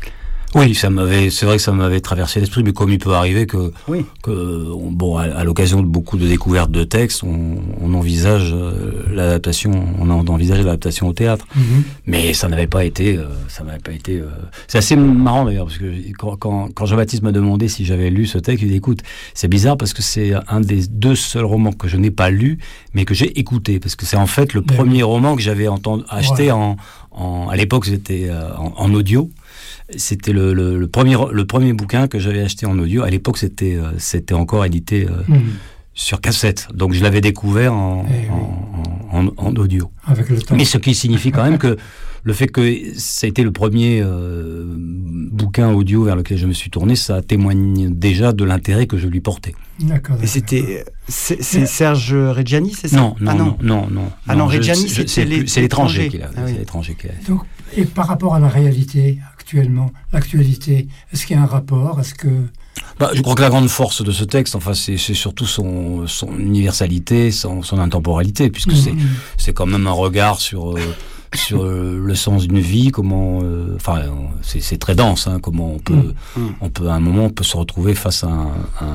Oui, ça m'avait, c'est vrai que ça m'avait traversé l'esprit, mais comme il peut arriver que, oui. que bon, à, à l'occasion de beaucoup de découvertes de textes, on, on envisage euh, l'adaptation, on envisage l'adaptation au théâtre, mm-hmm. mais ça n'avait pas été, euh, ça n'avait pas été. Euh... C'est assez marrant d'ailleurs parce que quand, quand, quand Jean-Baptiste m'a demandé si j'avais lu ce texte, il dit écoute, c'est bizarre parce que c'est un des deux seuls romans que je n'ai pas lu, mais que j'ai écouté parce que c'est en fait le mais premier oui. roman que j'avais entendu, acheté ouais. en, en, à l'époque c'était euh, en, en audio. C'était le, le, le premier le premier bouquin que j'avais acheté en audio. À l'époque, c'était euh, c'était encore édité euh, mmh. sur cassette. Donc je l'avais découvert en, eh en, oui. en, en audio. Avec le temps. Mais ce qui signifie quand même que le fait que ça a été le premier euh, bouquin audio vers lequel je me suis tourné, ça témoigne déjà de l'intérêt que je lui portais. D'accord. Et c'était c'est, c'est Serge Reggiani, c'est ça? Non, non, ah non, non, non. Ah non, non Reggiani, je, je, c'est, les, c'est l'étranger qu'il a. Ah oui. C'est l'étranger qu'il a. Donc, et par rapport à la réalité actuellement, l'actualité, est-ce qu'il y a un rapport? Est-ce que Bah, je crois que la grande force de ce texte, enfin, c'est, c'est surtout son, son universalité, son, son intemporalité, puisque mmh. c'est, c'est quand même un regard sur, euh, sur euh, le sens d'une vie, comment, euh, enfin, c'est, c'est très dense, hein, comment on peut, mmh. on peut, à un moment, on peut se retrouver face à un,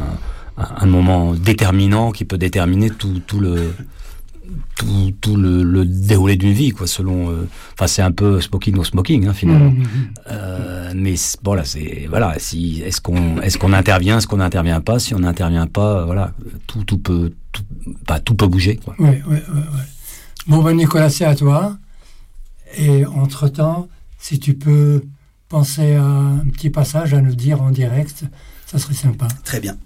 un, un moment déterminant qui peut déterminer tout, tout le, tout, tout le, le déroulé d'une vie, quoi, selon, euh, enfin, c'est un peu smoking no smoking, hein, finalement. Mmh. Euh, mais bon, là, c'est, voilà, si, est-ce qu'on, est-ce qu'on intervient, est-ce qu'on n'intervient pas, si on n'intervient pas, voilà, tout, tout peut, tout, bah, tout peut bouger, quoi. Oui, oui, oui, oui. Bon, ben, Nicolas, c'est à toi. Et entre-temps, si tu peux penser à un petit passage à nous dire en direct, ça serait sympa. Très bien.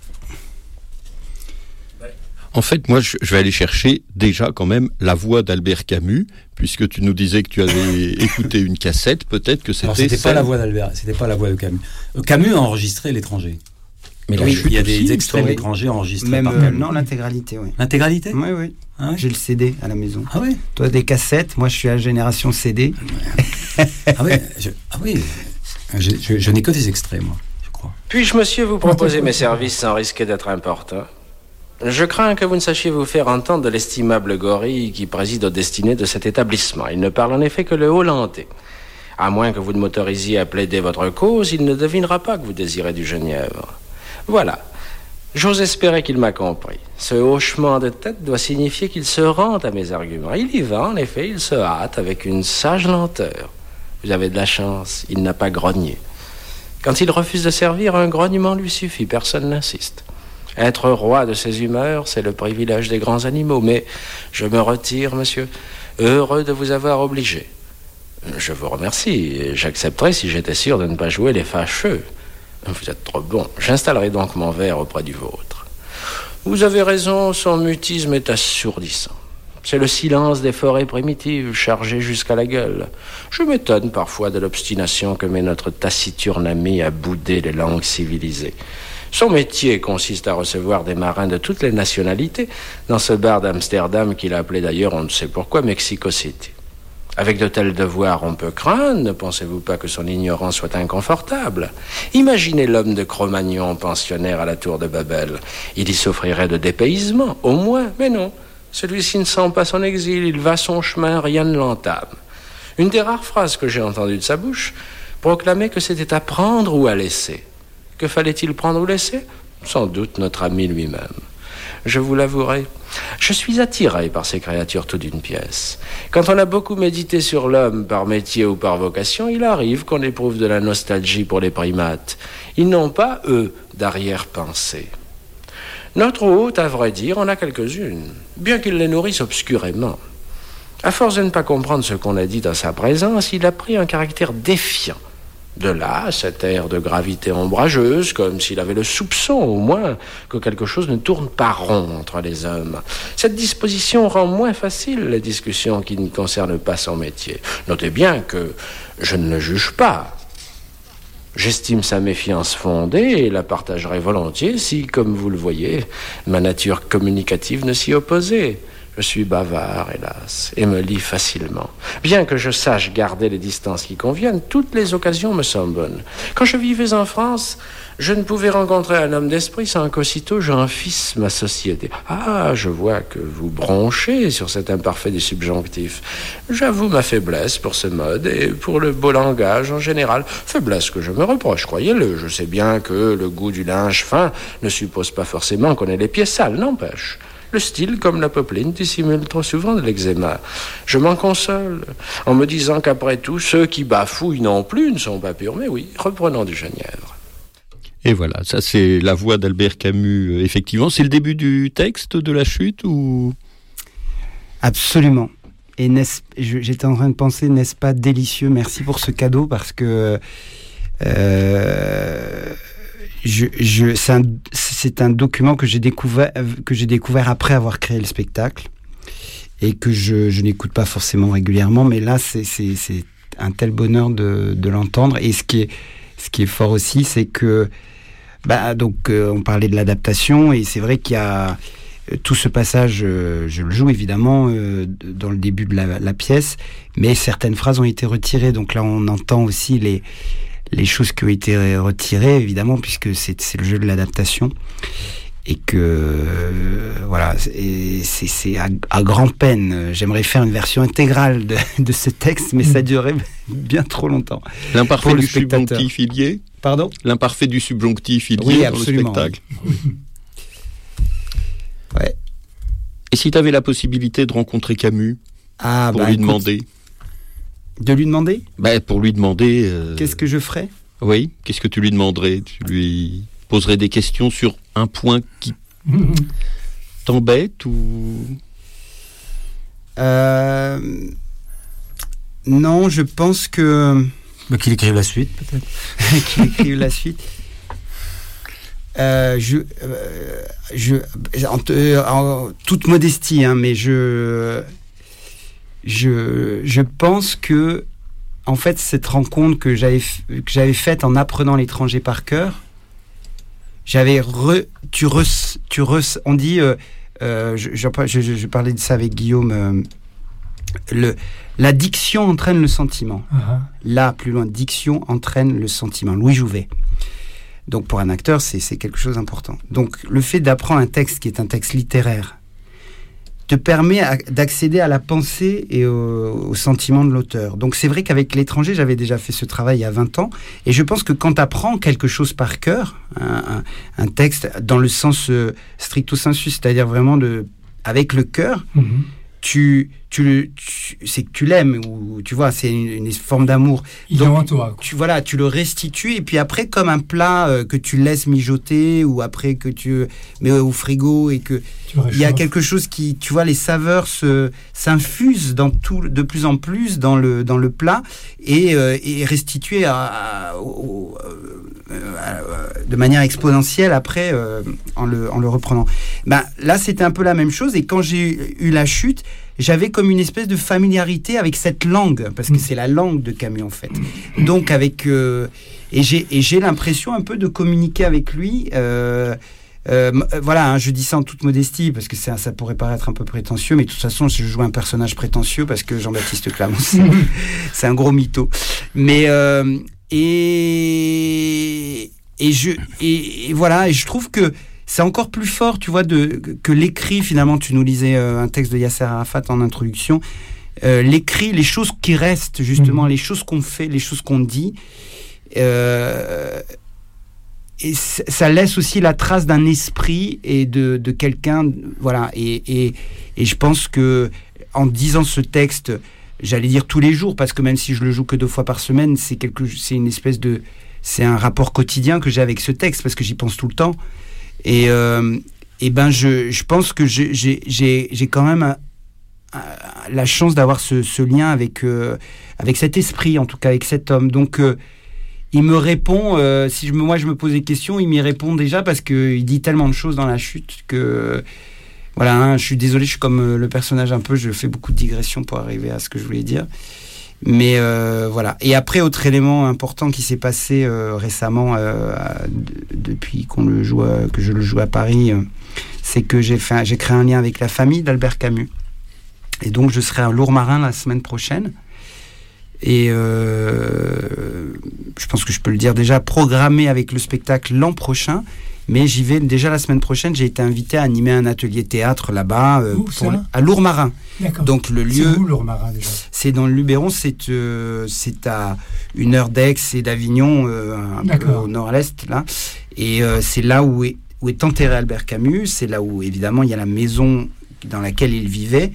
En fait, moi, je vais aller chercher déjà quand même la voix d'Albert Camus, puisque tu nous disais que tu avais écouté une cassette, peut-être que c'était... Alors, c'était celle... pas la voix d'Albert, c'était pas la voix de Camus. Camus a enregistré L'étranger. Mais oui, il y a aussi, des extraits de L'étranger enregistrés Même, par euh, Camus. Non, l'intégralité, oui. L'intégralité? Oui, oui. Ah ouais. J'ai le C D à la maison. Ah oui. Toi, des cassettes, moi, je suis à la génération C D. ah, ouais, je, ah oui, je, je, je n'ai que des extraits, moi, je crois. Puis-je, monsieur, vous proposer mes services sans risquer d'être importun? Je crains que vous ne sachiez vous faire entendre de l'estimable gorille qui préside aux destinées de cet établissement. Il ne parle en effet que le hollandais. À moins que vous ne m'autorisiez à plaider votre cause, il ne devinera pas que vous désirez du genièvre. Voilà. J'ose espérer qu'il m'a compris. Ce hochement de tête doit signifier qu'il se rend à mes arguments. Il y va, en effet, il se hâte avec une sage lenteur. Vous avez de la chance, il n'a pas grogné. Quand il refuse de servir, un grognement lui suffit, personne n'insiste. Être roi de ses humeurs, c'est le privilège des grands animaux. Mais je me retire, monsieur, heureux de vous avoir obligé. Je vous remercie, et j'accepterai si j'étais sûr de ne pas jouer les fâcheux. Vous êtes trop bon. J'installerai donc mon verre auprès du vôtre. Vous avez raison, son mutisme est assourdissant. C'est le silence des forêts primitives, chargées jusqu'à la gueule. Je m'étonne parfois de l'obstination que met notre taciturne ami à bouder les langues civilisées. Son métier consiste à recevoir des marins de toutes les nationalités dans ce bar d'Amsterdam qu'il a appelé d'ailleurs, on ne sait pourquoi, Mexico City. Avec de tels devoirs, on peut craindre, ne pensez-vous pas que son ignorance soit inconfortable? Imaginez l'homme de Cro-Magnon, pensionnaire à la tour de Babel. Il y souffrirait de dépaysement, au moins, mais non. Celui-ci ne sent pas son exil, il va son chemin, rien ne l'entame. Une des rares phrases que j'ai entendues de sa bouche proclamait que c'était à prendre ou à laisser. Que fallait-il prendre ou laisser? Sans doute notre ami lui-même. Je vous l'avouerai, je suis attiré par ces créatures tout d'une pièce. Quand on a beaucoup médité sur l'homme par métier ou par vocation, il arrive qu'on éprouve de la nostalgie pour les primates. Ils n'ont pas, eux, d'arrière-pensée. Notre hôte, à vrai dire, en a quelques-unes, bien qu'il les nourrisse obscurément. À force de ne pas comprendre ce qu'on a dit dans sa présence, il a pris un caractère défiant. De là, cet air de gravité ombrageuse, comme s'il avait le soupçon, au moins, que quelque chose ne tourne pas rond entre les hommes. Cette disposition rend moins facile les discussions qui ne concernent pas son métier. Notez bien que je ne le juge pas. J'estime sa méfiance fondée et la partagerai volontiers si, comme vous le voyez, ma nature communicative ne s'y opposait. Je suis bavard, hélas, et me lie facilement. Bien que je sache garder les distances qui conviennent, toutes les occasions me sont bonnes. Quand je vivais en France, je ne pouvais rencontrer un homme d'esprit sans qu'aussitôt j'en fisse ma société. Ah, je vois que vous bronchez sur cet imparfait du subjonctif. J'avoue ma faiblesse pour ce mode et pour le beau langage en général. Faiblesse que je me reproche, croyez-le. Je sais bien que le goût du linge fin ne suppose pas forcément qu'on ait les pieds sales, n'empêche. Le style, comme la popeline, dissimule trop souvent de l'eczéma. Je m'en console, en me disant qu'après tout, ceux qui bafouillent non plus ne sont pas purs. Mais oui, reprenons du Genièvre. Et voilà, ça c'est la voix d'Albert Camus, effectivement. C'est le début du texte de La Chute ou... Absolument. Et j'étais en train de penser, n'est-ce pas délicieux? Merci pour ce cadeau, parce que... Euh... Je, je, c'est, un, c'est un document que j'ai découvert, que j'ai découvert après avoir créé le spectacle et que je, je n'écoute pas forcément régulièrement, mais là c'est, c'est, c'est un tel bonheur de, de l'entendre. Et ce qui est, ce qui est fort aussi, c'est que bah, donc, euh, on parlait de l'adaptation, et c'est vrai qu'il y a euh, tout ce passage, euh, je le joue évidemment euh, dans le début de la, la pièce, mais certaines phrases ont été retirées, donc là on entend aussi les les choses qui ont été retirées, évidemment, puisque c'est, c'est le jeu de l'adaptation. Et que, euh, voilà, c'est, c'est, c'est à, à grand-peine. J'aimerais faire une version intégrale de, de ce texte, mais ça durerait bien trop longtemps. L'imparfait du subjonctif, il y est ? Pardon ? L'imparfait du subjonctif, il y oui, est dans absolument. le spectacle. Oui. Ouais. Et si tu avais la possibilité de rencontrer Camus, ah, pour bah, lui écoute, demander De lui demander bah, Pour lui demander... Euh... Qu'est-ce que je ferais ? Oui, qu'est-ce que tu lui demanderais ? Tu lui poserais des questions sur un point qui t'embête ou... Euh... Non, je pense que... Mais qu'il écrive la suite, peut-être. Qu'il écrive la suite. Euh, je, euh, je, en, en toute modestie, hein, mais je... Je, je pense que, en fait, cette rencontre que j'avais, que j'avais faite en apprenant l'étranger par cœur, j'avais re, tu re, tu re, on dit, euh, euh, je, je, je, je parlais de ça avec Guillaume, euh, le, la diction entraîne le sentiment. Uh-huh. Là, plus loin, diction entraîne le sentiment. Louis Jouvet. Donc, pour un acteur, c'est, c'est quelque chose d'important. Donc, le fait d'apprendre un texte qui est un texte littéraire, te permet à, d'accéder à la pensée et au, au sentiment de l'auteur. Donc c'est vrai qu'avec l'étranger, j'avais déjà fait ce travail il y a vingt ans, et je pense que quand tu apprends quelque chose par cœur, un, un, un texte dans le sens euh, stricto sensu, c'est-à-dire vraiment de, avec le cœur, mm-hmm. tu, tu, tu, c'est que tu l'aimes, ou tu vois, c'est une, une forme d'amour. Il est en toi. Tu, voilà, tu le restitues, et puis après, comme un plat euh, que tu laisses mijoter, ou après que tu mets au frigo, et que il y a quelque chose qui, tu vois, les saveurs se, s'infusent dans tout, de plus en plus dans le, dans le plat, et, euh, et restituées à, à, au, à, de manière exponentielle après, euh, en, le, en le reprenant. Ben, là, c'était un peu la même chose, et quand j'ai eu La Chute, j'avais comme une espèce de familiarité avec cette langue, parce que c'est la langue de Camus, en fait. Donc, avec... Euh, et, j'ai, et j'ai l'impression un peu de communiquer avec lui... Euh, Euh, voilà, hein, je dis ça en toute modestie parce que c'est, ça pourrait paraître un peu prétentieux, mais de toute façon, je joue un personnage prétentieux parce que Jean-Baptiste Clamence, c'est un gros mytho. Mais euh, et et je et, et voilà, et je trouve que c'est encore plus fort, tu vois, de que l'écrit. Finalement, tu nous lisais euh, un texte de Yasser Arafat en introduction. Euh, l'écrit, les choses qui restent justement, mmh. les choses qu'on fait, les choses qu'on dit. Euh, et ça laisse aussi la trace d'un esprit et de, de quelqu'un, voilà. Et, et, et je pense que en disant ce texte, j'allais dire tous les jours, parce que même si je le joue que deux fois par semaine, c'est quelque, c'est une espèce de, c'est un rapport quotidien que j'ai avec ce texte parce que j'y pense tout le temps. Et, euh, et ben je, je pense que j'ai, j'ai, j'ai, j'ai quand même un, un, la chance d'avoir ce, ce lien avec, euh, avec cet esprit, en tout cas avec cet homme. Donc euh, il me répond, euh, si je me, moi je me pose des questions, il m'y répond déjà parce qu'il dit tellement de choses dans la chute que, voilà, hein, je suis désolé, je suis comme le personnage un peu, je fais beaucoup de digressions pour arriver à ce que je voulais dire. Mais euh, voilà. Et après, autre élément important qui s'est passé euh, récemment, euh, d- depuis qu'on le joue, à, que je le joue à Paris, euh, c'est que j'ai, fait, j'ai créé un lien avec la famille d'Albert Camus. Et donc, je serai à Lourmarin la semaine prochaine. Et euh, je pense que je peux le dire déjà, programmé avec le spectacle l'an prochain. Mais j'y vais déjà la semaine prochaine. J'ai été invité à animer un atelier théâtre là-bas, euh, Où, pour, ça à Lourmarin. D'accord. Donc le lieu. C'est où Lourmarin déjà ? C'est dans le Luberon. C'est euh, c'est à une heure d'Aix et d'Avignon, euh, un D'accord. peu au nord-est là. Et euh, c'est là où est où est enterré Albert Camus. C'est là où évidemment il y a la maison dans laquelle il vivait.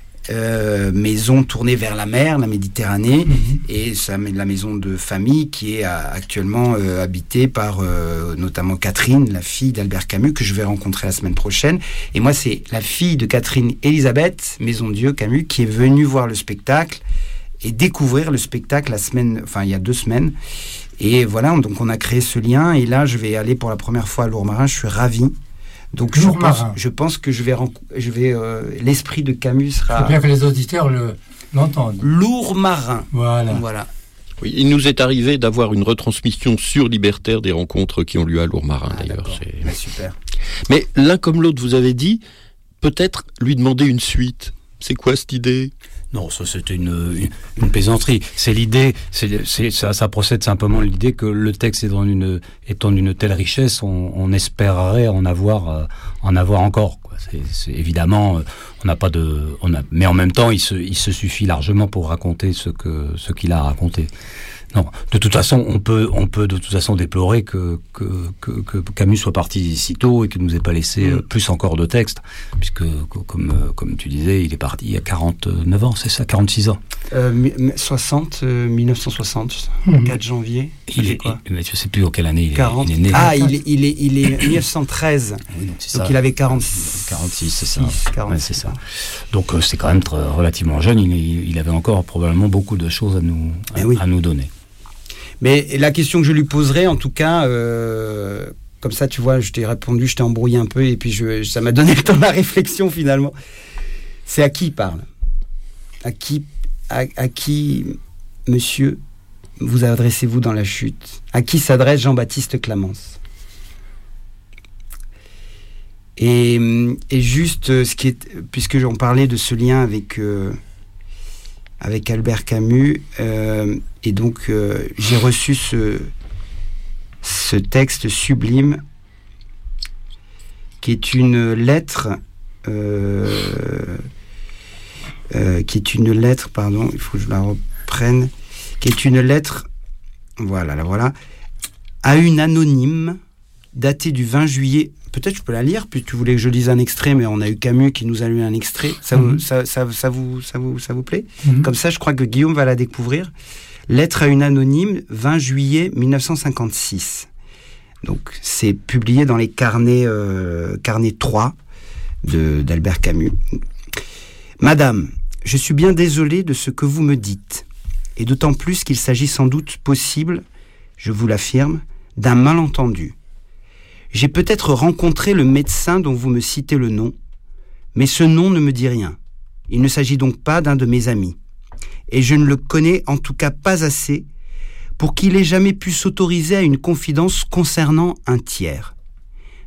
Euh, maison tournée vers la mer, la Méditerranée, mmh. et ça, la maison de famille qui est euh, actuellement euh, habitée par euh, notamment Catherine, la fille d'Albert Camus, que je vais rencontrer la semaine prochaine. Et moi, c'est la fille de Catherine Elisabeth, Maison Dieu Camus, qui est venue voir le spectacle et découvrir le spectacle la semaine, enfin il y a deux semaines. Et voilà, donc on a créé ce lien. Et là, je vais aller pour la première fois à Lourmarin. Je suis ravi. Donc je pense, je pense que je vais, je vais euh, l'esprit de Camus sera. C'est bien que les auditeurs le, l'entendent. Lourmarin. Voilà. Voilà. Oui, il nous est arrivé d'avoir une retransmission sur Libertaire des rencontres qui ont lieu à Lourmarin, ah, d'ailleurs. C'est... Mais super. Mais l'un comme l'autre, vous avez dit, peut-être lui demander une suite. C'est quoi cette idée ? Non, ça c'était une, une, une plaisanterie. C'est l'idée, c'est, c'est, ça, ça procède simplement de l'idée que le texte étant d'une, étant d'une telle richesse, on, on espérerait en avoir, euh, en avoir encore. Quoi. C'est, c'est, évidemment, euh, on n'a pas de, on a, mais en même temps, il se, il se suffit largement pour raconter ce que, ce qu'il a raconté. Non, de toute façon, on peut, on peut de toute façon déplorer que, que, que, que Camus soit parti si tôt et qu'il nous ait pas laissé mmh. plus encore de texte, puisque, comme, comme tu disais, il est parti il y a quarante-neuf ans, c'est ça, quarante-six ans. Euh, soixante, euh, mille neuf cent soixante, mmh. quatre janvier. Il est, quoi il, je sais plus auquelle année il est, quarante il est né. Ah, il est, il est, il est mille neuf cent treize. Oui, donc c'est donc ça. Il avait quarante-six. quarante-six, c'est ça. quarante-six, ouais, c'est ça. Donc euh, c'est quand même très, relativement jeune. Il, il avait encore probablement beaucoup de choses à nous, à, oui. à nous donner. Mais la question que je lui poserai, en tout cas, euh, comme ça, tu vois, je t'ai répondu, je t'ai embrouillé un peu, et puis je, ça m'a donné le temps de la réflexion, finalement. C'est à qui il parle ? À qui, à, à qui, monsieur, vous adressez-vous dans la chute ? À qui s'adresse Jean-Baptiste Clamence ? Et, et juste, ce qui est, puisque on parlait de ce lien avec... Euh, avec Albert Camus, euh, et donc euh, j'ai reçu ce, ce texte sublime qui est une lettre, euh, euh, qui est une lettre, pardon, il faut que je la reprenne, qui est une lettre, voilà, la voilà, à une anonyme datée du vingt juillet. Peut-être je peux la lire, puis tu voulais que je lise un extrait, mais on a eu Camus qui nous a lu un extrait. Ça, mmh. vous, ça, ça, ça, vous, ça, vous, ça vous plaît ? mmh. Comme ça, je crois que Guillaume va la découvrir. Lettre à une anonyme, vingt juillet mille neuf cent cinquante-six. Donc, c'est publié dans les carnets, euh, carnets trois de, d'Albert Camus. Madame, je suis bien désolé de ce que vous me dites, et d'autant plus qu'il s'agit sans doute possible, je vous l'affirme, d'un malentendu. J'ai peut-être rencontré le médecin dont vous me citez le nom, mais ce nom ne me dit rien. Il ne s'agit donc pas d'un de mes amis. Et je ne le connais en tout cas pas assez pour qu'il ait jamais pu s'autoriser à une confidence concernant un tiers.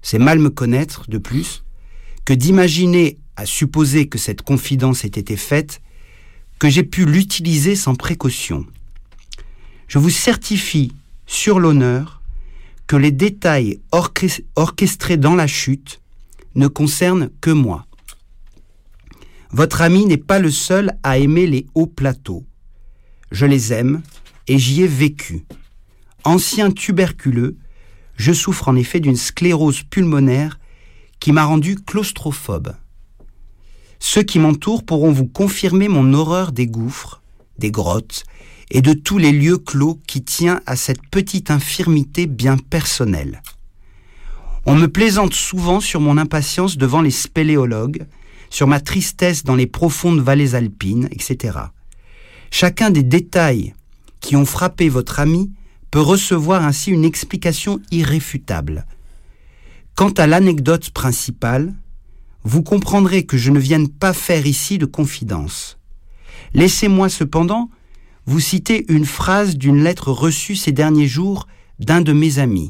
C'est mal me connaître, de plus, que d'imaginer, à supposer que cette confidence ait été faite, que j'ai pu l'utiliser sans précaution. Je vous certifie, sur l'honneur, que les détails orchestrés dans la chute ne concernent que moi. Votre ami n'est pas le seul à aimer les hauts plateaux. Je les aime et j'y ai vécu. Ancien tuberculeux, je souffre en effet d'une sclérose pulmonaire qui m'a rendu claustrophobe. Ceux qui m'entourent pourront vous confirmer mon horreur des gouffres, des grottes et de tous les lieux clos qui tient à cette petite infirmité bien personnelle. On me plaisante souvent sur mon impatience devant les spéléologues, sur ma tristesse dans les profondes vallées alpines, et cetera. Chacun des détails qui ont frappé votre ami peut recevoir ainsi une explication irréfutable. Quant à l'anecdote principale, vous comprendrez que je ne vienne pas faire ici de confidence. Laissez-moi cependant vous citer une phrase d'une lettre reçue ces derniers jours d'un de mes amis.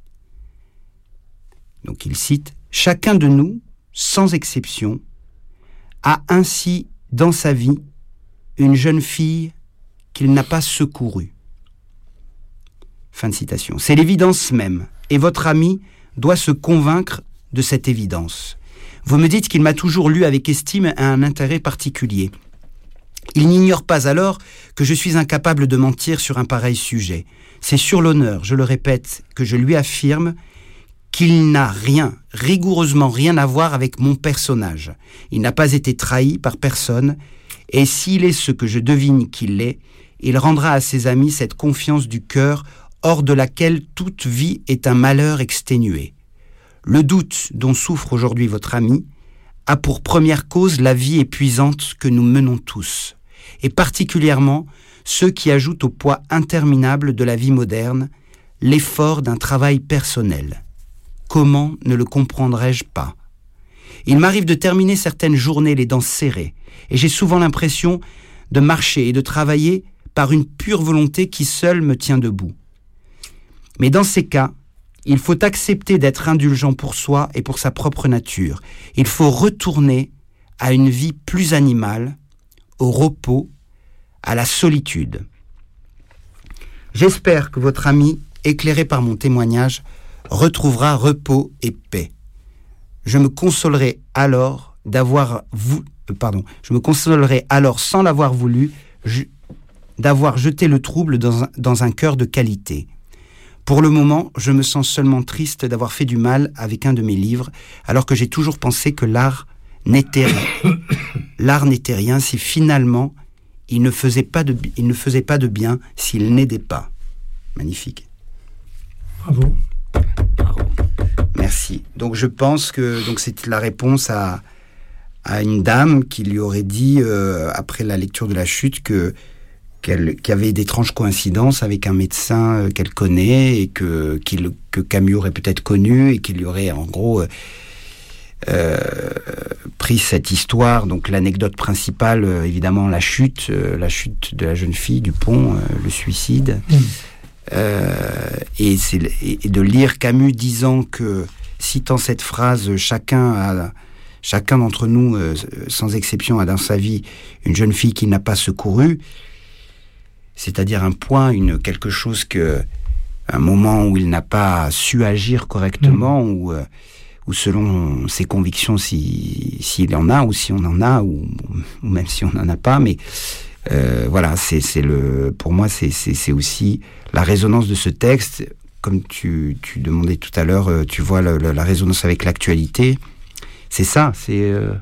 Donc il cite « Chacun de nous, sans exception, a ainsi dans sa vie une jeune fille qu'il n'a pas secourue. » Fin de citation. C'est l'évidence même, et votre ami doit se convaincre de cette évidence. Vous me dites qu'il m'a toujours lu avec estime et un intérêt particulier. Il n'ignore pas alors que je suis incapable de mentir sur un pareil sujet. C'est sur l'honneur, je le répète, que je lui affirme qu'il n'a rien, rigoureusement rien à voir avec mon personnage. Il n'a pas été trahi par personne, et s'il est ce que je devine qu'il est, il rendra à ses amis cette confiance du cœur hors de laquelle toute vie est un malheur exténué. Le doute dont souffre aujourd'hui votre ami a pour première cause la vie épuisante que nous menons tous, et particulièrement ceux qui ajoutent au poids interminable de la vie moderne l'effort d'un travail personnel. Comment ne le comprendrais-je pas ? Il m'arrive de terminer certaines journées les dents serrées, et j'ai souvent l'impression de marcher et de travailler par une pure volonté qui seule me tient debout. Mais dans ces cas, il faut accepter d'être indulgent pour soi et pour sa propre nature. Il faut retourner à une vie plus animale, au repos, à la solitude. J'espère que votre ami, éclairé par mon témoignage, retrouvera repos et paix. Je me consolerai alors d'avoir vou... pardon, je me consolerai alors sans l'avoir voulu, je... d'avoir jeté le trouble dans un, dans un cœur de qualité. Pour le moment, je me sens seulement triste d'avoir fait du mal avec un de mes livres, alors que j'ai toujours pensé que l'art n'était rien. L'art n'était rien si finalement il ne faisait pas de, il ne faisait pas de bien s'il n'aidait pas. Magnifique. Bravo. Bravo. Merci. Donc je pense que donc c'est la réponse à, à une dame qui lui aurait dit, euh, après la lecture de La Chute, que Qu'elle, qu'il y avait d'étranges coïncidences avec un médecin euh, qu'elle connaît et que, qu'il, que Camus aurait peut-être connu et qu'il lui aurait en gros euh, euh, pris cette histoire, donc l'anecdote principale, euh, évidemment la chute, euh, la chute de la jeune fille du pont, euh, le suicide, mmh. euh, et, c'est, et de lire Camus disant que, citant cette phrase, chacun a... Chacun d'entre nous, euh, sans exception, a dans sa vie une jeune fille qu'il n'a pas secourue, c'est-à-dire un point, une, quelque chose que, un moment où il n'a pas su agir correctement, mmh. ou, euh, ou selon ses convictions, si, s'il en a, ou si on en a, ou, ou même si on n'en a pas, mais euh, voilà, c'est, c'est le, pour moi, c'est, c'est, c'est aussi la résonance de ce texte, comme tu, tu demandais tout à l'heure, euh, tu vois le, le, la résonance avec l'actualité, c'est ça, c'est... Euh,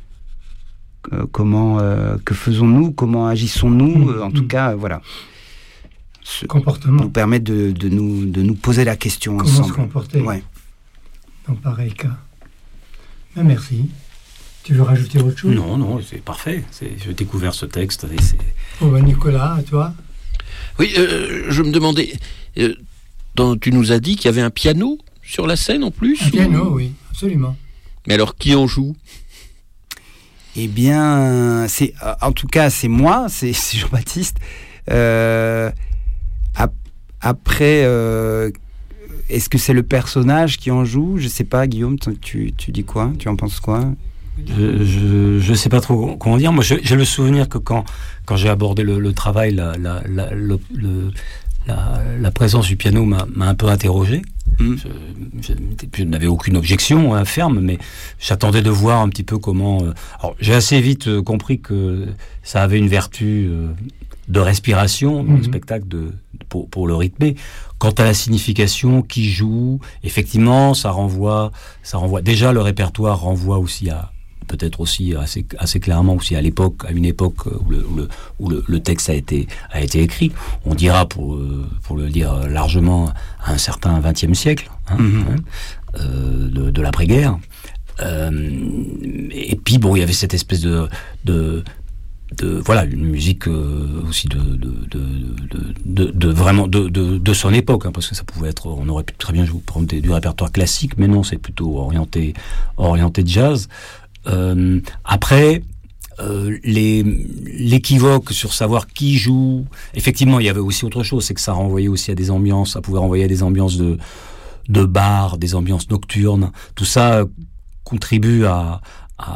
Euh, comment euh, que faisons-nous, comment agissons-nous, euh, en tout cas, euh, voilà. Ce comportement nous permet de, de nous de nous poser la question comment ensemble. se comporter ouais. dans pareil cas. Ben, merci. Tu veux rajouter autre chose? Non, non, c'est parfait. C'est, j'ai découvert ce texte. Et c'est... Oh ben Nicolas, à toi. Oui, euh, je me demandais. Euh, dans, tu nous as dit qu'il y avait un piano sur la scène en plus. Un ou... piano, oui, absolument. Mais alors, qui en joue? Eh bien, c'est, en tout cas, c'est moi, c'est, c'est Jean-Baptiste. Euh, ap, après, euh, est-ce que c'est le personnage qui en joue? Je sais pas, Guillaume, tu, tu dis quoi? Tu en penses quoi? Je, je sais pas trop comment dire. Moi, j'ai, j'ai le souvenir que quand, quand j'ai abordé le, le travail, la, la, la, le, le, la, la présence du piano m'a, m'a un peu interrogé. Mmh. Je, je, je n'avais aucune objection hein, ferme, mais j'attendais de voir un petit peu comment. Euh, alors, j'ai assez vite euh, compris que ça avait une vertu euh, de respiration dans mmh. le spectacle de, pour, pour le rythmer. Quant à la signification, qui joue, effectivement, ça renvoie, ça renvoie. Déjà, le répertoire renvoie aussi à, peut-être aussi assez, assez clairement aussi à l'époque, à une époque où le, où le, où le, le texte a été, a été écrit. On dira, pour, pour le dire largement, à un certain vingtième siècle, hein, mmh. hein, euh, de, de l'après-guerre. Euh, et puis, bon, il y avait cette espèce de, de, de voilà, une musique euh, aussi de, de, de, de, de, de vraiment de, de, de son époque, hein, parce que ça pouvait être, on aurait pu très bien jouer prendre du répertoire classique, mais non, c'est plutôt orienté, orienté jazz. Euh, après, euh, les, l'équivoque sur savoir qui joue, effectivement, il y avait aussi autre chose, c'est que ça renvoyait aussi à des ambiances, ça pouvait renvoyer à des ambiances de, de bar, des ambiances nocturnes. Tout ça contribue à, à,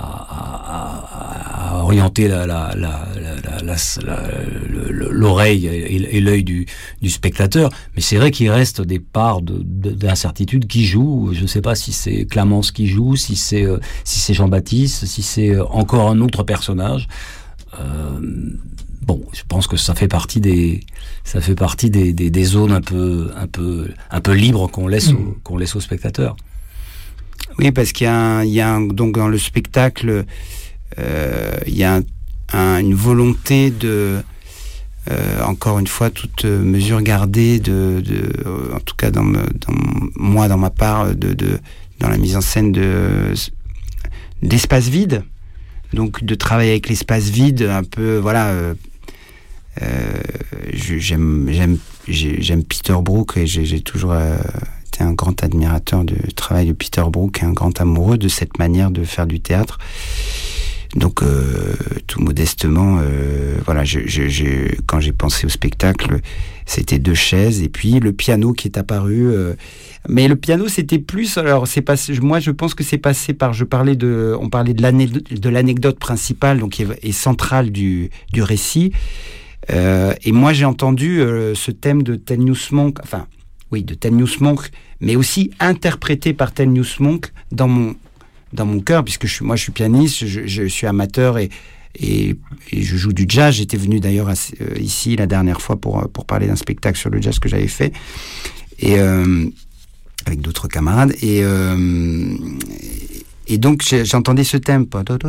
à, à orienter la, la, la, la, la, la, l'oreille et, et l'œil du, du spectateur. Mais c'est vrai qu'il reste des parts de, de, d'incertitude qui jouent. Je ne sais pas si c'est Clamence qui joue, si c'est, euh, si c'est Jean-Baptiste, si c'est encore un autre personnage. Euh, bon, je pense que ça fait partie des, ça fait partie des, des, des zones un peu, un peu, un peu libres qu'on laisse, mmh. au, qu'on laisse au spectateur. Oui, parce qu'il y a, un, il y a un, donc dans le spectacle, euh, il y a un, un, une volonté de, euh, encore une fois, toute mesure gardée, de, de, euh, en tout cas dans, me, dans moi, dans ma part, de, de, dans la mise en scène de, d'espace vide. Donc de travailler avec l'espace vide, un peu, voilà. Euh, euh, j'aime, j'aime, j'aime Peter Brook et j'ai, j'ai toujours. Euh, un grand admirateur du travail de Peter Brook et un grand amoureux de cette manière de faire du théâtre. Donc, euh, tout modestement, euh, voilà, je, je, je, quand j'ai pensé au spectacle, c'était deux chaises et puis le piano qui est apparu. Euh, mais le piano, c'était plus. Alors, c'est passé. Moi, je pense que c'est passé par. Je parlais de. On parlait de l'anecdote, de l'anecdote principale, donc qui est, est centrale du du récit. Euh, et moi, j'ai entendu euh, ce thème de Thelonious Monk. Enfin. Oui, de Thelonious Monk, mais aussi interprété par Thelonious Monk dans mon dans mon cœur, puisque je suis, moi je suis pianiste, je, je suis amateur et, et et je joue du jazz. J'étais venu d'ailleurs à, euh, ici la dernière fois pour pour parler d'un spectacle sur le jazz que j'avais fait et euh, avec d'autres camarades et euh, et donc j'entendais ce thème.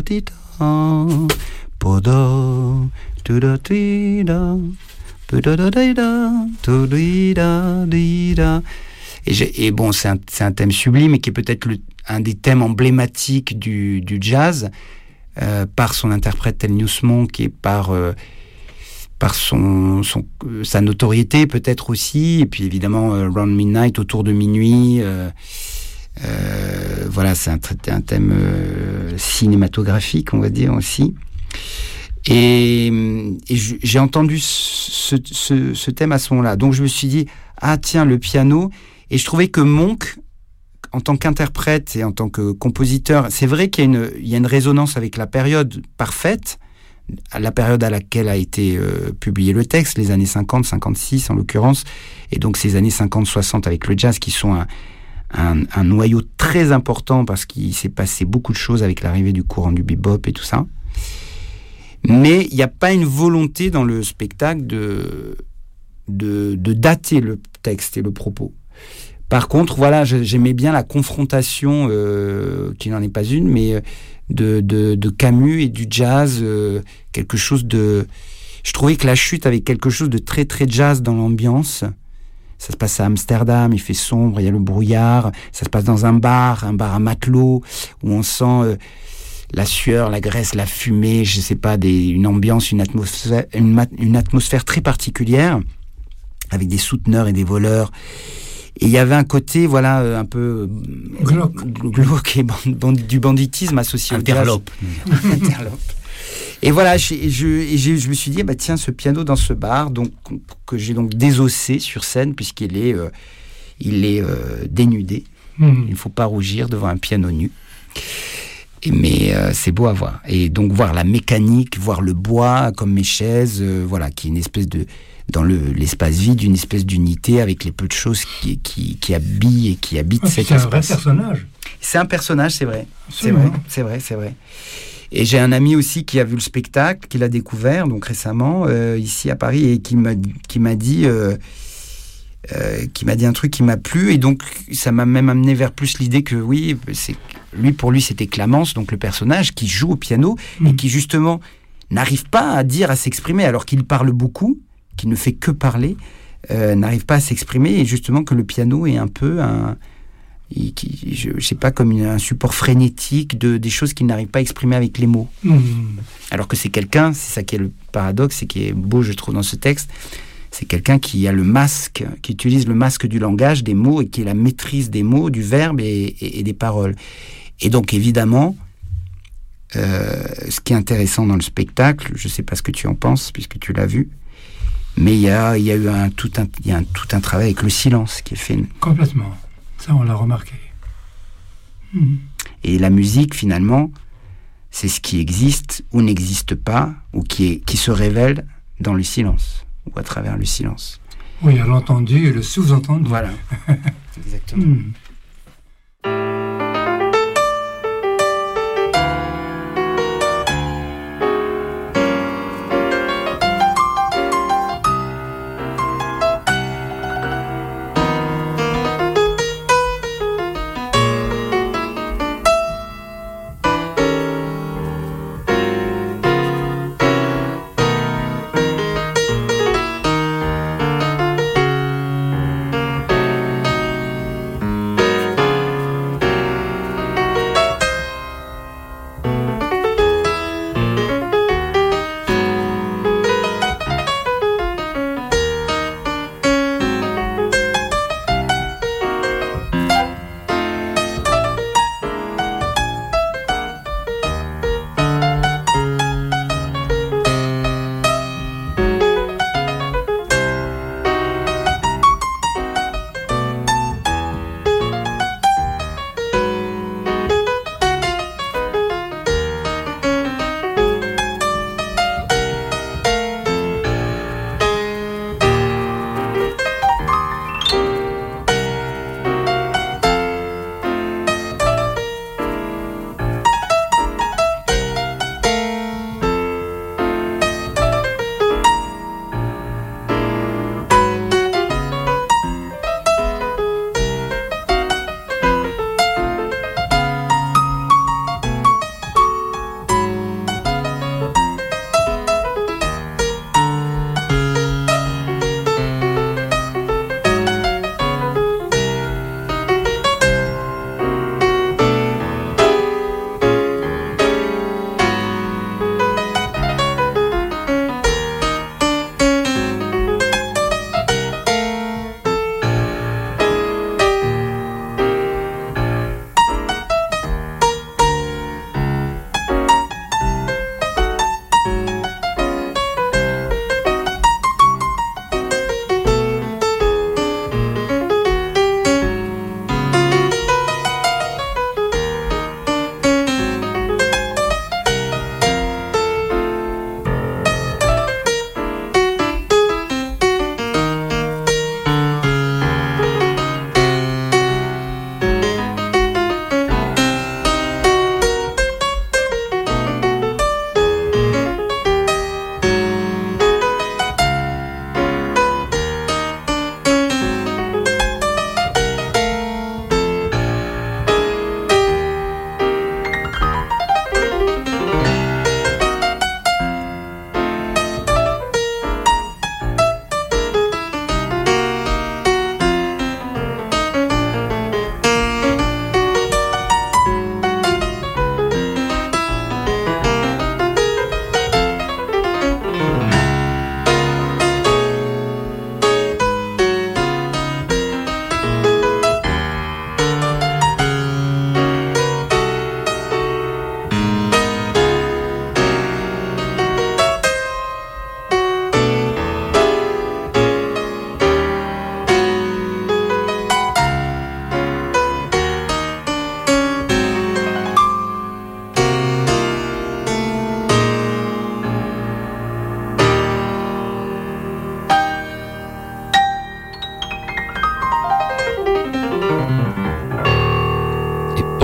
Et, j'ai, et bon, c'est un, c'est un thème sublime et qui est peut-être le, un des thèmes emblématiques du, du jazz euh, par son interprète Thelonious Monk et par, euh, par son, son, euh, sa notoriété peut-être aussi. Et puis évidemment, euh, Round Midnight, autour de minuit. Euh, euh, voilà, c'est un, un thème euh, cinématographique, on va dire aussi. Et, et j'ai entendu ce, ce, ce thème à ce moment-là. Donc je me suis dit, ah tiens, le piano. Et je trouvais que Monk, en tant qu'interprète et en tant que compositeur, c'est vrai qu'il y a une, il y a une résonance avec la période parfaite, la période à laquelle a été euh, publié le texte, les années cinquante, cinquante-six en l'occurrence, et donc ces années cinquante soixante avec le jazz qui sont un, un, un noyau très important parce qu'il s'est passé beaucoup de choses avec l'arrivée du courant du bebop et tout ça. Mais il n'y a pas une volonté dans le spectacle de, de, de dater le texte et le propos. Par contre, voilà, j'aimais bien la confrontation, euh, qui n'en est pas une, mais de, de, de Camus et du jazz, euh, quelque chose de... Je trouvais que La Chute avait quelque chose de très très jazz dans l'ambiance. Ça se passe à Amsterdam, il fait sombre, il y a le brouillard. Ça se passe dans un bar, un bar à matelot, où on sent... Euh, la sueur, la graisse, la fumée, je sais pas, des, une ambiance, une atmosphère, une, une atmosphère très particulière, avec des souteneurs et des voleurs. Et il y avait un côté, voilà, un peu glauque, glauque et band, du banditisme associé Interlope. au jazz. Interlope. Et voilà, je, je, et je, je me suis dit, bah tiens, ce piano dans ce bar, donc que j'ai donc désossé sur scène, puisqu'il est, euh, il est euh, dénudé. Mmh. Il ne faut pas rougir devant un piano nu. Et, mais euh, c'est beau à voir. Et donc voir la mécanique, voir le bois comme mes chaises, euh, voilà, qui est une espèce de... dans le, l'espace vide, une espèce d'unité avec les peu de choses qui, qui, qui habillent et qui habitent ah, cet c'est espace. C'est un vrai personnage. C'est un personnage, c'est vrai. Absolument. C'est vrai, c'est vrai, c'est vrai. Et j'ai un ami aussi qui a vu le spectacle, qui l'a découvert donc récemment euh, ici à Paris et qui m'a qui m'a dit euh, euh, qui m'a dit un truc qui m'a plu et donc ça m'a même amené vers plus l'idée que oui, c'est lui pour lui c'était Clamence, donc le personnage qui joue au piano mmh. et qui justement n'arrive pas à dire, à s'exprimer alors qu'il parle beaucoup, qu'il ne fait que parler, euh, n'arrive pas à s'exprimer et justement que le piano est un peu un Et qui, je, je sais pas, comme une, un support frénétique de des choses qu'il n'arrive pas à exprimer avec les mots. Mmh. Alors que c'est quelqu'un, c'est ça qui est le paradoxe, c'est qui est beau, je trouve, dans ce texte, c'est quelqu'un qui a le masque, qui utilise le masque du langage, des mots, et qui a la maîtrise des mots, du verbe et, et, et des paroles. Et donc, évidemment, euh, ce qui est intéressant dans le spectacle, je sais pas ce que tu en penses, puisque tu l'as vu, mais il y a, il y a eu un tout un, il y a un, tout un travail avec le silence qui est fait. Complètement. Ça, on l'a remarqué. Mmh. Et la musique, finalement, c'est ce qui existe ou n'existe pas, ou qui, est, qui se révèle dans le silence, ou à travers le silence. Oui, il y a l'entendu et le sous-entendu. Voilà, exactement. Mmh.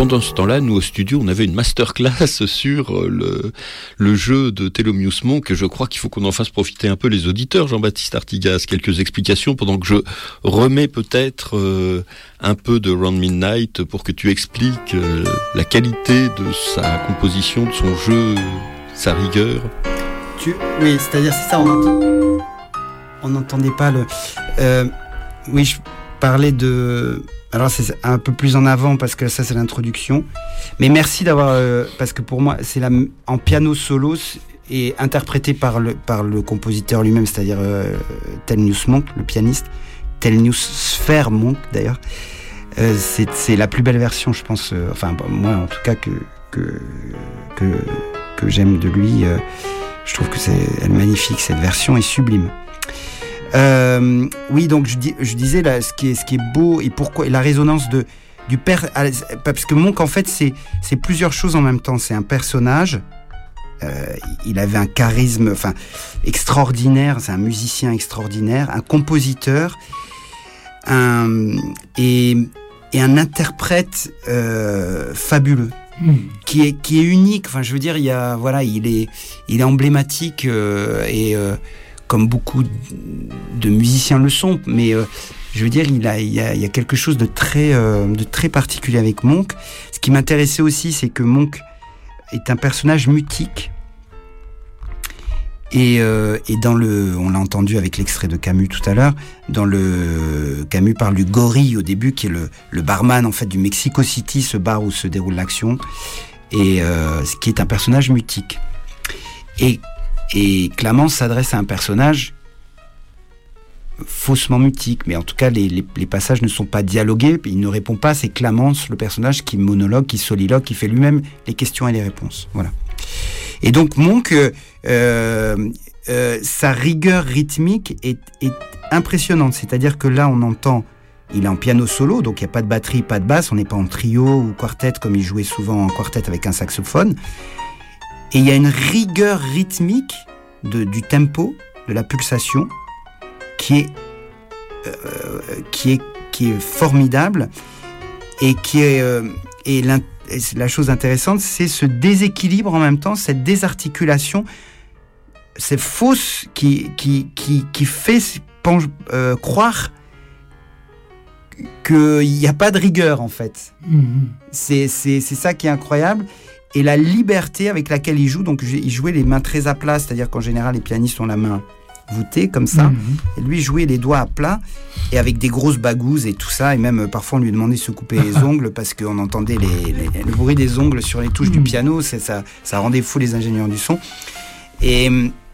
pendant ce temps-là, nous au studio, on avait une masterclass sur le, le jeu de Thelonious Monk, que je crois qu'il faut qu'on en fasse profiter un peu les auditeurs, Jean-Baptiste Artigas. Quelques explications pendant que je remets peut-être euh, un peu de Round Midnight pour que tu expliques euh, la qualité de sa composition, de son jeu, sa rigueur. Tu... Oui, c'est-à-dire, c'est ça, on entend... on n'entendait pas le... Euh, oui, je parlais de... Alors, c'est un peu plus en avant, parce que ça, c'est l'introduction. Mais merci d'avoir... Euh, parce que pour moi, c'est la... en piano solo, et interprété par le, par le compositeur lui-même, c'est-à-dire euh, Thelonious Monk, le pianiste. Thelonious Sphere Monk, d'ailleurs. Euh, c'est, c'est la plus belle version, je pense. Euh, enfin, moi, en tout cas, que, que, que, que j'aime de lui. Euh, je trouve que c'est elle est magnifique, cette version est sublime. Euh, oui, donc je, dis, je disais là, ce qui est, ce qui est beau et pourquoi et la résonance de du père, parce que Monk en fait c'est c'est plusieurs choses en même temps. C'est un personnage, euh, il avait un charisme, enfin extraordinaire. C'est un musicien extraordinaire, un compositeur, un et et un interprète euh, fabuleux. Mmh. qui est qui est unique. Enfin, je veux dire, il y a voilà, il est il est emblématique euh, et euh, comme beaucoup de musiciens le sont, mais euh, je veux dire, il a il y a il y a quelque chose de très euh, de très particulier avec Monk. Ce qui m'intéressait aussi, c'est que Monk est un personnage mutique. Et, euh, et dans le, on l'a entendu avec l'extrait de Camus tout à l'heure, dans le, Camus parle du gorille au début, qui est le, le barman en fait du Mexico City, ce bar où se déroule l'action, et euh, ce qui est un personnage mutique. Et, et Clamence s'adresse à un personnage faussement mutique, mais en tout cas les, les, les passages ne sont pas dialogués, il ne répond pas, c'est Clamence, le personnage qui monologue, qui soliloque, qui fait lui-même les questions et les réponses. Voilà. Et donc Monk, euh, euh, sa rigueur rythmique est, est impressionnante. C'est-à-dire que là, on entend, il est en piano solo, donc il n'y a pas de batterie, pas de basse, on n'est pas en trio ou quartet comme il jouait souvent en quartet avec un saxophone. Et il y a une rigueur rythmique de, du tempo, de la pulsation, qui est, euh, qui est, qui est formidable et qui est, euh, et l'int- Et la chose intéressante, c'est ce déséquilibre en même temps, cette désarticulation, cette fausse qui, qui, qui, qui fait penche, euh, croire qu'il n'y a pas de rigueur, en fait. Mmh. C'est, c'est, c'est ça qui est incroyable. Et la liberté avec laquelle il joue, donc il jouait les mains très à plat, c'est-à-dire qu'en général, les pianistes ont la main voûtée comme ça, mmh. et lui jouait les doigts à plat et avec des grosses bagouses et tout ça, et même parfois on lui demandait de se couper les ongles parce qu'on entendait les, les, le bruit des ongles sur les touches mmh. du piano, c'est, ça, ça rendait fou les ingénieurs du son. Et,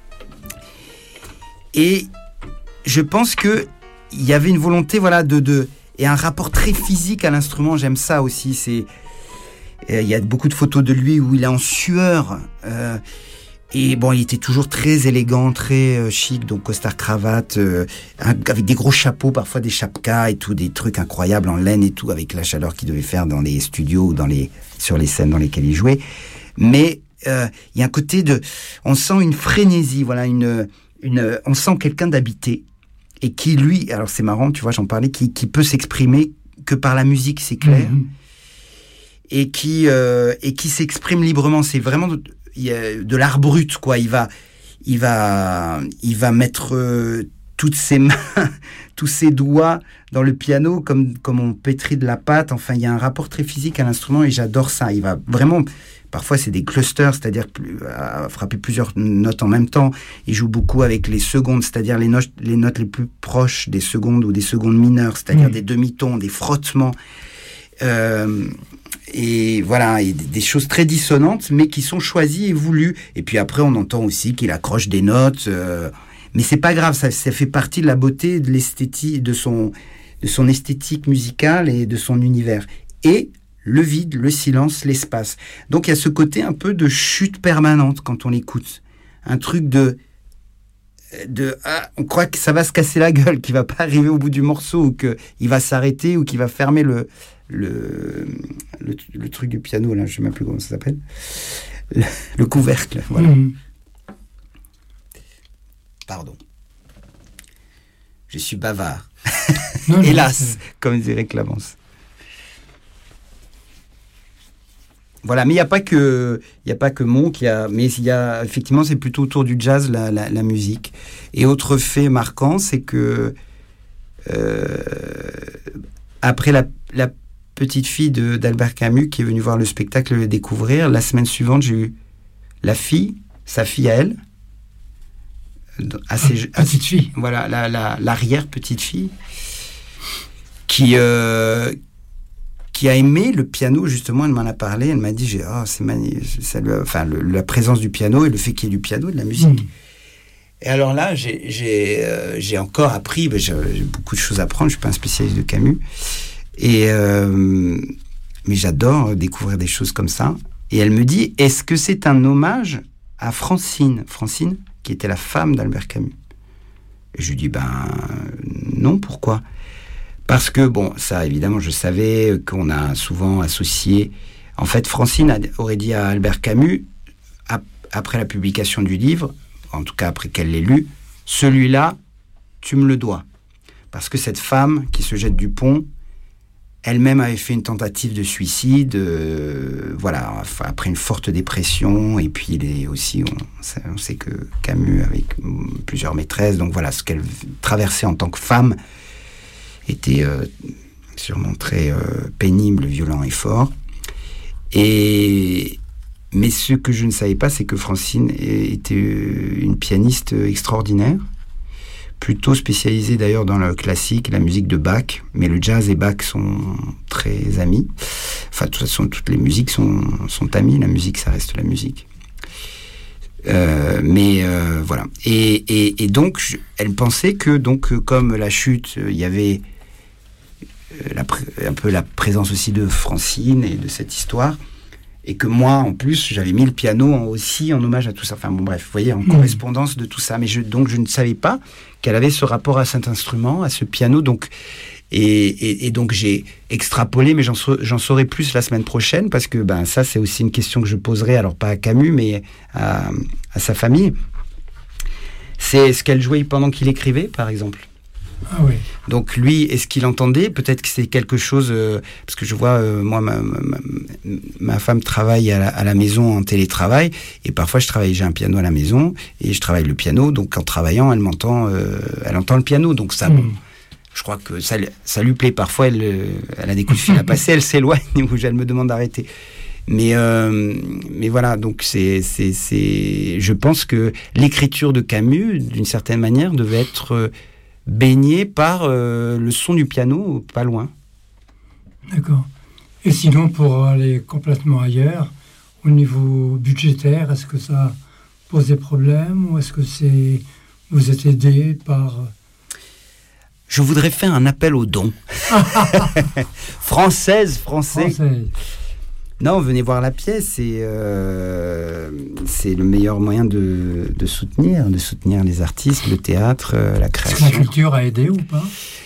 et je pense que il y avait une volonté, voilà, de, de et un rapport très physique à l'instrument. J'aime ça aussi. C'est il y a beaucoup de photos de lui où il est en sueur. Euh, Et bon, il était toujours très élégant, très euh, chic, donc costard cravate, euh, avec des gros chapeaux, parfois des chapkas et tout, des trucs incroyables en laine et tout, avec la chaleur qu'il devait faire dans les studios ou dans les sur les scènes dans lesquelles il jouait. Mais euh, il y a un côté de, on sent une frénésie, voilà, une une, on sent quelqu'un d'habité et qui lui, alors c'est marrant, tu vois, j'en parlais, qui qui peut s'exprimer que par la musique, c'est clair, mmh. et qui euh, et qui s'exprime librement. C'est vraiment de, il y a de l'art brut, quoi. Il va, il va, il va mettre euh, toutes ses mains, tous ses doigts dans le piano, comme comme on pétrit de la pâte. Enfin, il y a un rapport très physique à l'instrument et j'adore ça. Il va vraiment, parfois c'est des clusters, c'est-à-dire plus, à frapper plusieurs notes en même temps. Il joue beaucoup avec les secondes, c'est-à-dire les notes, les notes les plus proches des secondes ou des secondes mineures, c'est-à-dire mmh. des demi-tons, des frottements. Euh, et voilà, et des choses très dissonantes, mais qui sont choisies et voulues. Et puis après, on entend aussi qu'il accroche des notes, euh, mais c'est pas grave, ça, ça fait partie de la beauté, de l'esthétique, de son, de son esthétique musicale et de son univers. Et le vide, le silence, l'espace. Donc il y a ce côté un peu de chute permanente quand on l'écoute, un truc de de ah, on croit que ça va se casser la gueule, qu'il va pas arriver au bout du morceau, ou que il va s'arrêter, ou qu'il va fermer le le, le le truc du piano là, je sais même plus comment ça s'appelle, le, le couvercle, voilà. Mmh. Pardon, je suis bavard. Non, hélas, comme dirait Clamence. voilà, mais il n'y a pas que, il y a pas que Monk, il y a, mais il y a, effectivement, c'est plutôt autour du jazz, la, la, la musique. Et autre fait marquant, c'est que, euh, après la, la petite fille de, d'Albert Camus, qui est venue voir le spectacle, le découvrir, la semaine suivante, j'ai eu la fille, sa fille à elle, assez, ah, petite fille. Voilà, la, la, l'arrière petite fille, qui, euh, qui a aimé le piano, justement, elle m'en a parlé, elle m'a dit, j'ai, oh, c'est magnifique, ça lui a, enfin, le, la présence du piano et le fait qu'il y ait du piano, de la musique. Mmh. Et alors là, j'ai, j'ai, euh, j'ai encore appris, ben, j'ai, j'ai beaucoup de choses à apprendre, je suis pas un spécialiste de Camus, et, euh, mais j'adore découvrir des choses comme ça. Et elle me dit, est-ce que c'est un hommage à Francine, Francine, qui était la femme d'Albert Camus? Et je lui dis, ben non, pourquoi? Parce que, bon, ça, évidemment, je savais qu'on a souvent associé... En fait, Francine a, aurait dit à Albert Camus, ap- après la publication du livre, en tout cas après qu'elle l'ait lu, celui-là, tu me le dois. Parce que cette femme qui se jette du pont, elle-même avait fait une tentative de suicide, euh, voilà, après une forte dépression, et puis il est aussi, on sait, on sait que Camus avait plusieurs maîtresses, donc voilà, ce qu'elle traversait en tant que femme était euh, sûrement très euh, pénible, violent et fort. Et, mais ce que je ne savais pas, c'est que Francine était une pianiste extraordinaire, plutôt spécialisée d'ailleurs dans le classique, la musique de Bach, mais le jazz et Bach sont très amis. Enfin, de toute façon, toutes les musiques sont, sont amies, la musique, ça reste la musique. Euh, mais euh, voilà. Et, et, et donc, je, elle pensait que, donc, comme la chute, il y avait la, un peu la présence aussi de Francine et de cette histoire, et que moi, en plus, j'avais mis le piano en, aussi en hommage à tout ça. Enfin bon, bref, vous voyez, en mmh. correspondance de tout ça. Mais je, donc, je ne savais pas qu'elle avait ce rapport à cet instrument, à ce piano. Donc, et, et, et donc, j'ai extrapolé, mais j'en, j'en saurai plus la semaine prochaine, parce que ben, ça, c'est aussi une question que je poserai, alors pas à Camus, mais à, à sa famille. C'est ce qu'elle jouait pendant qu'il écrivait, par exemple. Ah oui. Donc lui, est-ce qu'il entendait? Peut-être que c'est quelque chose... Euh, parce que je vois, euh, moi, ma, ma, ma femme travaille à la, à la maison en télétravail, et parfois je travaille, j'ai un piano à la maison, et je travaille le piano, donc en travaillant, elle m'entend, euh, elle entend le piano, donc ça... Mmh. Bon, je crois que ça, ça lui plaît. Parfois, elle, elle a des coups de fil à passer, elle s'éloigne, ou elle me demande d'arrêter. Mais, euh, mais voilà, donc c'est, c'est, c'est... Je pense que l'écriture de Camus, d'une certaine manière, devait être... Euh, baigné par euh, le son du piano, pas loin. D'accord. Et sinon, pour aller complètement ailleurs, au niveau budgétaire, est-ce que ça pose des problèmes ou est-ce que c'est vous êtes aidé par... Je voudrais faire un appel aux dons. Française, français. Française. Non, venez voir la pièce, c'est, euh, c'est le meilleur moyen de, de soutenir, de soutenir les artistes, le théâtre, euh, la création. Est-ce que la culture a aidé ou pas?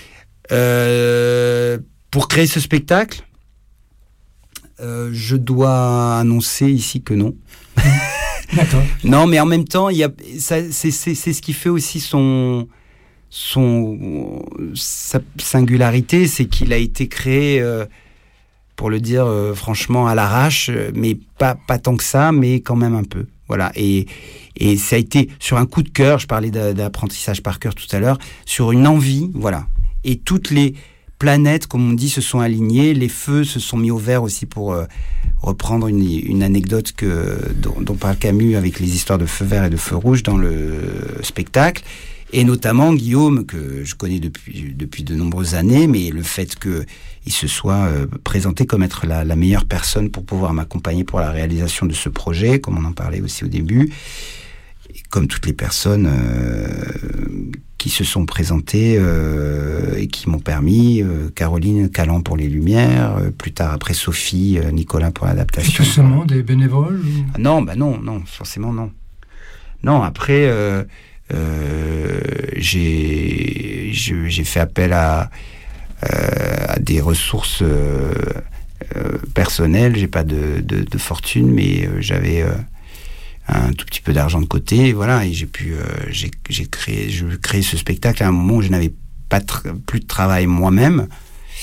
euh, Pour créer ce spectacle, euh, je dois annoncer ici que non. D'accord. Non, mais en même temps, il y a, ça, c'est, c'est, c'est ce qui fait aussi son, son, sa singularité, c'est qu'il a été créé... Euh, pour le dire euh, franchement à l'arrache, mais pas pas tant que ça, mais quand même un peu. Voilà. Et et ça a été sur un coup de cœur. Je parlais d'apprentissage par cœur tout à l'heure, sur une envie, voilà. Et toutes les planètes, comme on dit, se sont alignées. Les feux se sont mis au vert aussi, pour euh, reprendre une, une anecdote que dont, dont parle Camus avec les histoires de feux verts et de feux rouges dans le spectacle. Et notamment Guillaume, que je connais depuis, depuis de nombreuses années, mais le fait qu'il se soit euh, présenté comme être la, la meilleure personne pour pouvoir m'accompagner pour la réalisation de ce projet, comme on en parlait aussi au début, et comme toutes les personnes euh, qui se sont présentées euh, et qui m'ont permis, euh, Caroline Calan pour les lumières, euh, plus tard après Sophie, euh, Nicolas pour l'adaptation. Tout seulement des bénévoles ou... ah non, bah non, non, forcément non. Non, après... Euh, Euh, j'ai, j'ai, j'ai fait appel à, euh, à des ressources euh, euh, personnelles. J'ai pas de, de, de fortune, mais euh, j'avais euh, un tout petit peu d'argent de côté. Et voilà, et j'ai pu, euh, j'ai, j'ai créé, je créé ce spectacle à un moment où je n'avais pas tr- plus de travail moi-même.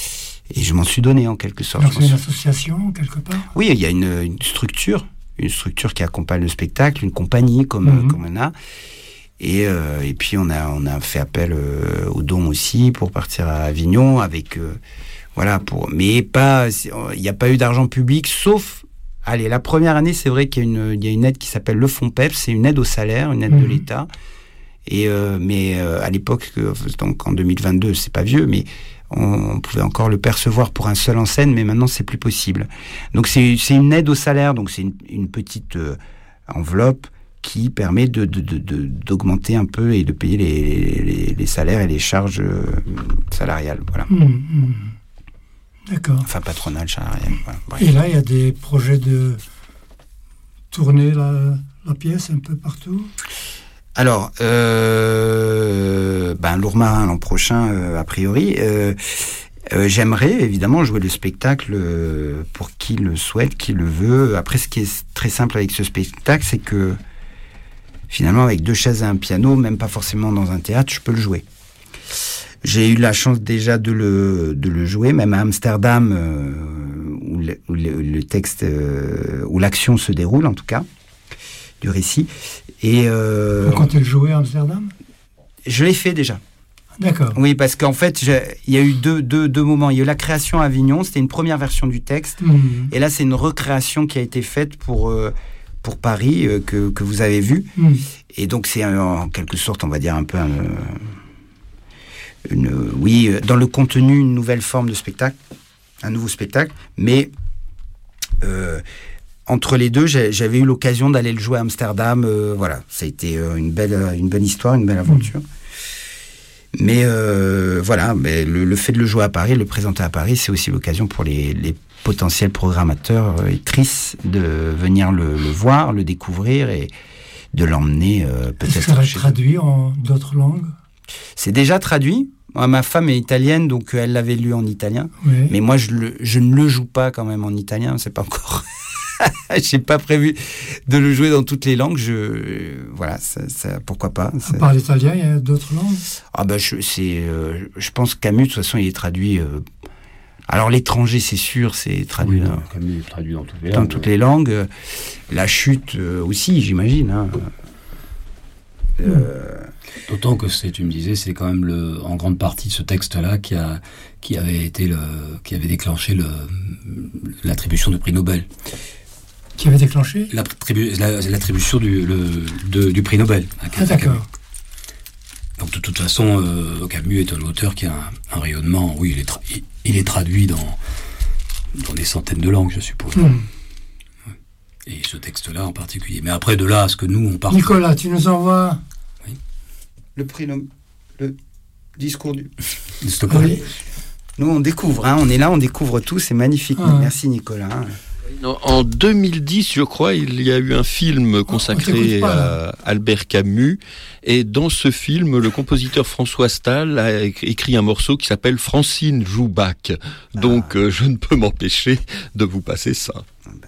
et je m'en suis donné en quelque sorte. Donc c'est une association quelque part ? Oui, il y a une, une structure, une structure qui accompagne le spectacle, une compagnie comme, mm-hmm. comme on a. Et, euh, et puis on a, on a fait appel euh, aux dons aussi pour partir à Avignon avec... Euh, voilà, pour, mais pas, il n'y a pas eu d'argent public, sauf... Allez, la première année, c'est vrai qu'il y a une, il y a une aide qui s'appelle le Fonds P E P, c'est une aide au salaire, une aide mmh. de l'État. Et euh, mais euh, à l'époque, donc en deux mille vingt-deux, c'est pas vieux, mais on, on pouvait encore le percevoir pour un seul en scène, mais maintenant c'est plus possible. Donc c'est, c'est une aide au salaire, donc c'est une, une petite euh, enveloppe qui permet de, de, de, de, d'augmenter un peu et de payer les, les, les salaires et les charges euh, salariales. Voilà. Mmh, mmh. D'accord. Enfin, patronale, salariale. Voilà. Et là, il y a des projets de tourner la, la pièce un peu partout ? Alors, euh, ben, Lourmarin l'an prochain, euh, a priori. Euh, euh, j'aimerais évidemment jouer le spectacle euh, pour qui le souhaite, qui le veut. Après, ce qui est très simple avec ce spectacle, c'est que finalement, avec deux chaises et un piano, même pas forcément dans un théâtre, je peux le jouer. J'ai eu la chance déjà de le, de le jouer, même à Amsterdam, euh, où, le, où le, le texte, euh, où l'action se déroule, en tout cas, du récit. Et euh, quand tu le jouais à Amsterdam ? Je l'ai fait déjà. D'accord. Oui, parce qu'en fait, il y a eu deux, deux, deux moments. Il y a eu la création à Avignon, c'était une première version du texte. Mmh. Et là, c'est une recréation qui a été faite pour, euh, pour Paris, euh, que, que vous avez vu. Mmh. Et donc, c'est en quelque sorte, on va dire, un peu... Un, Une, oui, dans le contenu, une nouvelle forme de spectacle, un nouveau spectacle, mais euh, entre les deux, j'ai, j'avais eu l'occasion d'aller le jouer à Amsterdam, euh, voilà, ça a été euh, une belle, une bonne histoire, une belle aventure. Mmh. Mais euh, voilà, mais le, le fait de le jouer à Paris, le présenter à Paris, c'est aussi l'occasion pour les, les potentiels programmateurs et actrices de venir le, le voir, le découvrir et de l'emmener euh, peut-être. Est-ce que ça va être traduit en d'autres langues ? C'est déjà traduit. Moi, ma femme est italienne, donc elle l'avait lu en italien. Oui. Mais moi, je, le, je ne le joue pas quand même en italien. C'est pas encore. J'ai pas prévu de le jouer dans toutes les langues. Je, voilà, ça, ça, pourquoi pas. À part l'italien, il y a d'autres langues. Ah ben, je, c'est, euh, je pense que Camus, de toute façon, il est traduit. Euh, alors l'étranger, c'est sûr, c'est traduit. Oui, dans, Camus est traduit dans toutes les dans langues. Toutes les langues. La chute euh, aussi, j'imagine. Hein. Euh, D'autant que c'est, tu me disais, c'est quand même le, en grande partie ce texte-là qui a, qui avait été le, qui avait déclenché le, l'attribution du prix Nobel. Qui avait déclenché L'attribu, la, l'attribution du, le, de, du prix Nobel. À ah, d'accord. Camus. Donc de toute façon, euh, Camus est un auteur qui a un, un rayonnement. Oui, il est, tra- il, il est traduit dans, dans des centaines de langues, je suppose. Mmh. Et ce texte-là en particulier. Mais après, de là à ce que nous, on part... Nicolas, tu nous envoies... Oui. Le prix... Le, le discours du... Oui. Nous, on découvre, hein, on est là, on découvre tout, c'est magnifique. Ah. Merci, Nicolas. En deux mille dix, je crois, il y a eu un film consacré pas, à Albert Camus. Et dans ce film, le compositeur François Stahl a écrit un morceau qui s'appelle « Francine joue Bach ». Donc, ah. euh, je ne peux m'empêcher de vous passer ça. Ah ben.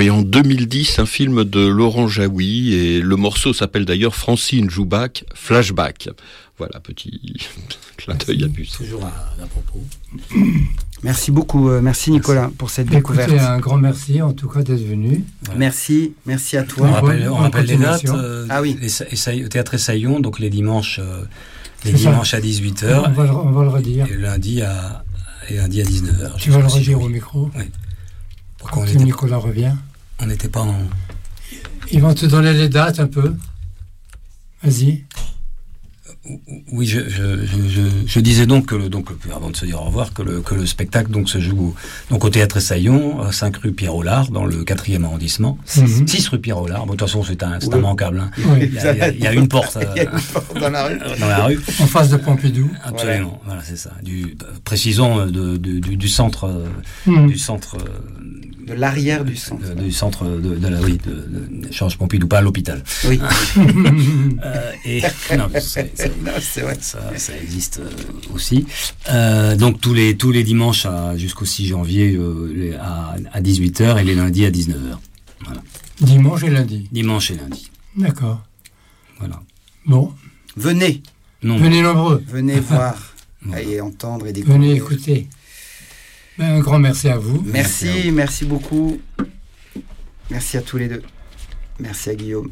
et en deux mille dix, un film de Laurent Jaoui, et le morceau s'appelle d'ailleurs Francine joue back, Flashback. Voilà, petit clin d'œil à Bus. Toujours à, à propos. Merci beaucoup, euh, merci Nicolas pour cette Écoutez, découverte. un grand merci en tout cas d'être venu. Voilà. Merci, merci à toi. On rappelle, on rappelle les dates. Euh, ah oui. Les, les, Théâtre Essaillon, donc les dimanches, euh, les dimanches à dix-huit heures. On va, le, on va le redire. Et lundi à, et lundi à dix-neuf heures. Tu vas le redire au micro. Oui. Quand Nicolas pas, revient. On n'était pas en... Ils vont te donner les dates un peu. Vas-y. Oui, je, je, je, je disais donc que le, donc avant de se dire au revoir, que le, que le spectacle donc se joue donc au Théâtre Essaillon, à cinq rue Pierre-Aulard, dans le quatrième arrondissement, mm-hmm. six rue Pierre-Aulard. Bon, de toute façon, c'est un, c'est oui. immanquable. Hein. Oui. Il, y a, il, y a, il y a une porte, euh, il y a une porte dans la rue. Dans la rue. En face de Pompidou. Absolument. Voilà, voilà c'est ça. Du, précisons de, de, du, du centre, mm. du centre. De l'arrière du centre. De, du centre de, de la, oui, de, de Georges Pompidou, pas à l'hôpital. Oui. euh, et non, c'est, c'est, non, c'est vrai. Ça, ça existe aussi. Euh, donc tous les tous les dimanches à, jusqu'au six janvier euh, les, à, à dix-huit heures et les lundis à dix-neuf heures. Voilà. Dimanche et lundi. Dimanche et lundi. D'accord. Voilà. Bon. Venez. Non. Venez nombreux. Venez voir voilà. et entendre et découvrir. Venez écouter. Ben, un grand merci à vous. Merci, merci, merci beaucoup. Merci à tous les deux. Merci à Guillaume.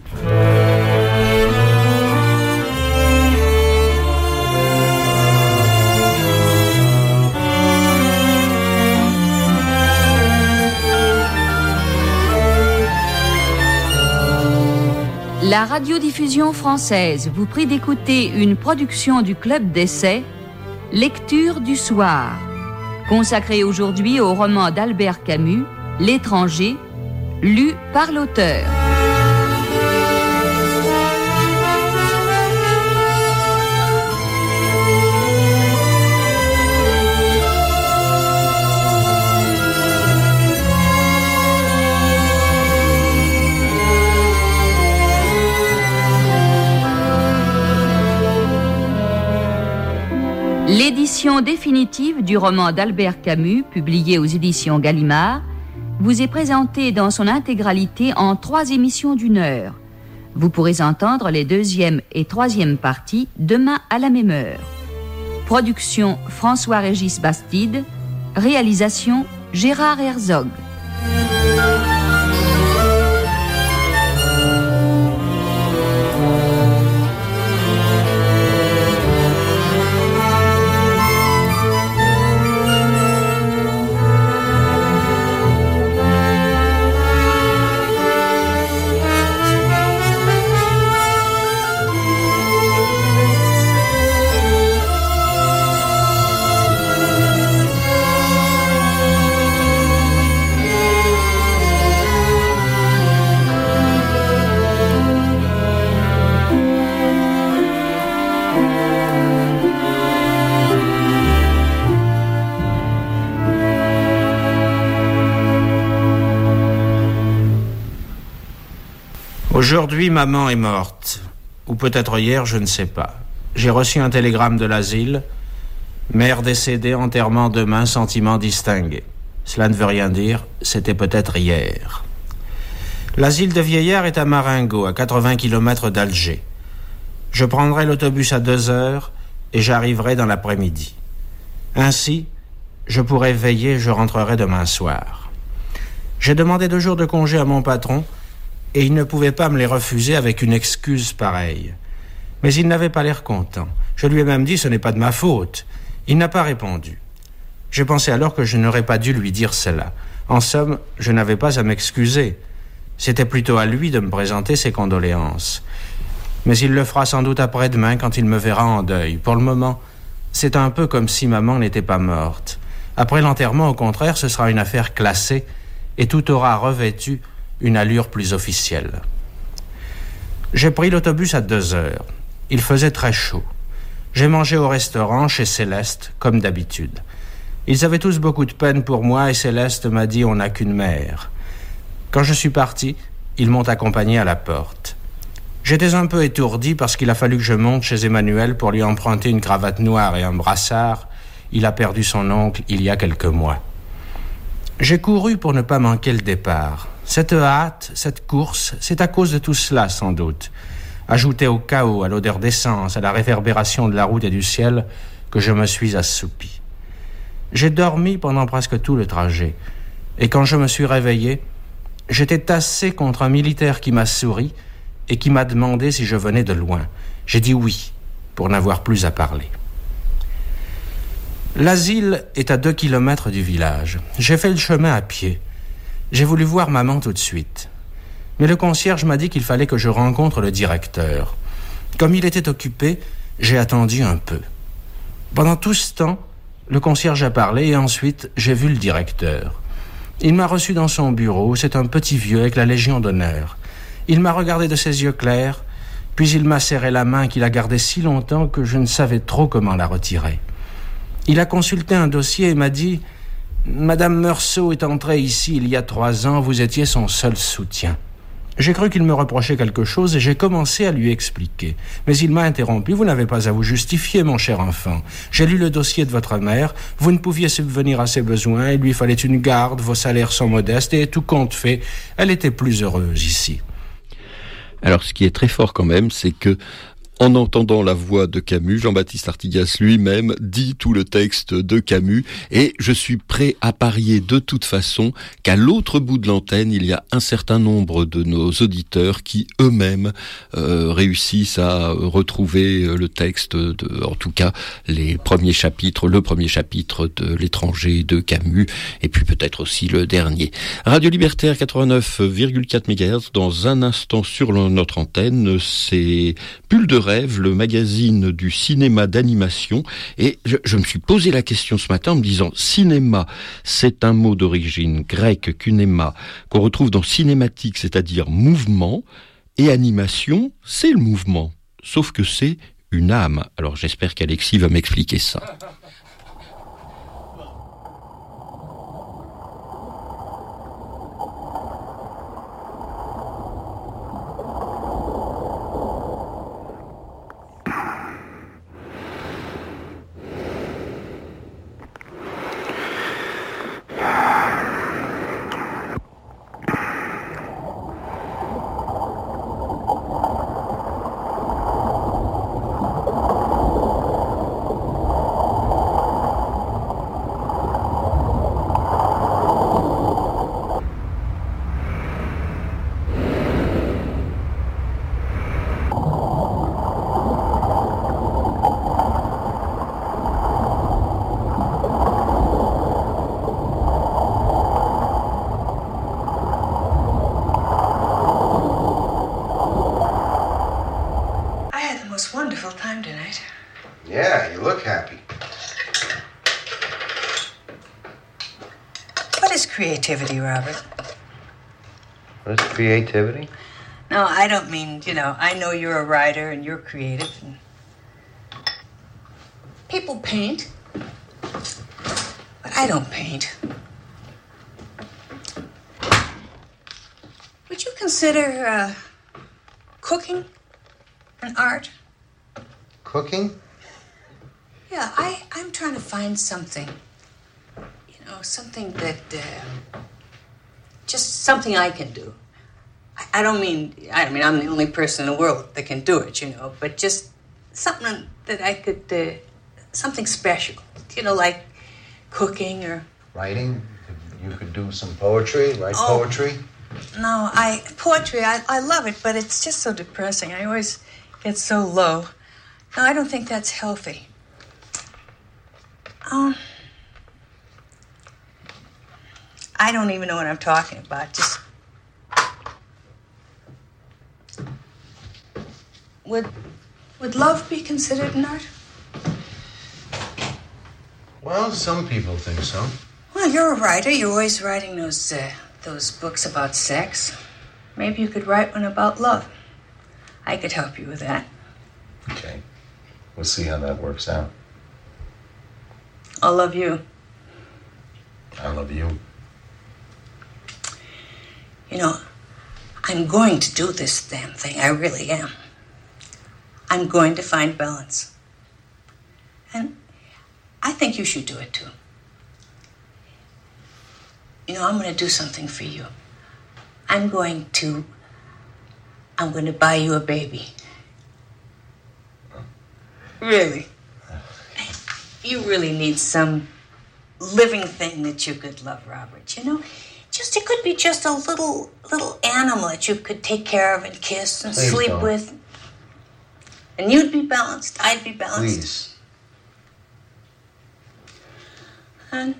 La radiodiffusion française vous prie d'écouter une production du Club d'essai, Lecture du soir, consacrée aujourd'hui au roman d'Albert Camus, L'étranger, lu par l'auteur. L'édition définitive du roman d'Albert Camus, publié aux éditions Gallimard, vous est présentée dans son intégralité en trois émissions d'une heure. Vous pourrez entendre les deuxième et troisième parties demain à la même heure. Production François-Régis Bastide, réalisation Gérard Herzog. Aujourd'hui, maman est morte. Ou peut-être hier, je ne sais pas. J'ai reçu un télégramme de l'asile. Mère décédée, enterrement demain, sentiment distingué. Cela ne veut rien dire, c'était peut-être hier. L'asile de vieillards est à Marengo, à quatre-vingts kilomètres d'Alger. Je prendrai l'autobus à deux heures et j'arriverai dans l'après-midi. Ainsi, je pourrai veiller et je rentrerai demain soir. J'ai demandé deux jours de congé à mon patron et il ne pouvait pas me les refuser avec une excuse pareille. Mais il n'avait pas l'air content. Je lui ai même dit « ce n'est pas de ma faute ». Il n'a pas répondu. J'ai pensé alors que je n'aurais pas dû lui dire cela. En somme, je n'avais pas à m'excuser. C'était plutôt à lui de me présenter ses condoléances. Mais il le fera sans doute après-demain quand il me verra en deuil. Pour le moment, c'est un peu comme si maman n'était pas morte. Après l'enterrement, au contraire, ce sera une affaire classée et tout aura revêtu une allure plus officielle. J'ai pris l'autobus à deux heures. Il faisait très chaud. J'ai mangé au restaurant chez Céleste, comme d'habitude. Ils avaient tous beaucoup de peine pour moi et Céleste m'a dit « on n'a qu'une mère ». Quand je suis parti, ils m'ont accompagné à la porte. J'étais un peu étourdi parce qu'il a fallu que je monte chez Emmanuel pour lui emprunter une cravate noire et un brassard. Il a perdu son oncle il y a quelques mois. J'ai couru pour ne pas manquer le départ. Cette hâte, cette course, c'est à cause de tout cela, sans doute. Ajouté au chaos, à l'odeur d'essence, à la réverbération de la route et du ciel, que je me suis assoupi. J'ai dormi pendant presque tout le trajet. Et quand je me suis réveillé, j'étais tassé contre un militaire qui m'a souri et qui m'a demandé si je venais de loin. J'ai dit oui, pour n'avoir plus à parler. L'asile est à deux kilomètres du village. J'ai fait le chemin à pied. J'ai voulu voir maman tout de suite. Mais le concierge m'a dit qu'il fallait que je rencontre le directeur. Comme il était occupé, j'ai attendu un peu. Pendant tout ce temps, le concierge a parlé et ensuite, j'ai vu le directeur. Il m'a reçu dans son bureau. C'est un petit vieux avec la Légion d'honneur. Il m'a regardé de ses yeux clairs, puis il m'a serré la main qu'il a gardée si longtemps que je ne savais trop comment la retirer. Il a consulté un dossier et m'a dit « Madame Meursault est entrée ici il y a trois ans, vous étiez son seul soutien. » J'ai cru qu'il me reprochait quelque chose et j'ai commencé à lui expliquer. Mais il m'a interrompu. « Vous n'avez pas à vous justifier, mon cher enfant. J'ai lu le dossier de votre mère. Vous ne pouviez subvenir à ses besoins. Il lui fallait une garde. Vos salaires sont modestes. Et tout compte fait, elle était plus heureuse ici. » Alors, ce qui est très fort quand même, c'est que en entendant la voix de Camus, Jean-Baptiste Artigas lui-même dit tout le texte de Camus, et je suis prêt à parier de toute façon qu'à l'autre bout de l'antenne, il y a un certain nombre de nos auditeurs qui eux-mêmes euh, réussissent à retrouver le texte, de, en tout cas les premiers chapitres, le premier chapitre de L'étranger de Camus, et puis peut-être aussi le dernier. Radio Libertaire quatre-vingt-neuf virgule quatre mégahertz, dans un instant sur notre antenne, c'est Pull de Rêve, le magazine du cinéma d'animation, et je, je me suis posé la question ce matin en me disant, cinéma, c'est un mot d'origine grecque, kunéma, qu'on retrouve dans cinématique, c'est-à-dire mouvement, et animation, c'est le mouvement, sauf que c'est une âme. Alors j'espère qu'Alexis va m'expliquer ça. Creativity, Robert. What is creativity? No, I don't mean, you know, I know you're a writer and you're creative. And people paint, but I don't paint. Would you consider uh, cooking an art? Cooking? Yeah, I, I'm trying to find something. Oh, something that, uh, just something I can do. I, I don't mean, I mean, I'm the only person in the world that can do it, you know, but just something that I could, uh, something special, you know, like cooking or... Writing? You could do some poetry, write oh, poetry? No, I, poetry, I, I love it, but it's just so depressing. I always get so low. No, I don't think that's healthy. Um... I don't even know what I'm talking about. Just would would love be considered an art? Well, some people think so. Well, you're a writer. You're always writing those uh, those books about sex. Maybe you could write one about love. I could help you with that. Okay, we'll see how that works out. I'll love you. I love you. You know, I'm going to do this damn thing. I really am. I'm going to find balance. And I think you should do it too. You know, I'm going to do something for you. I'm going to, I'm going to buy you a baby. Really. You really need some living thing that you could love, Robert. You know, just it could be just a little little animal that you could take care of and kiss and Please sleep don't. with. And you'd be balanced. I'd be balanced. Please. And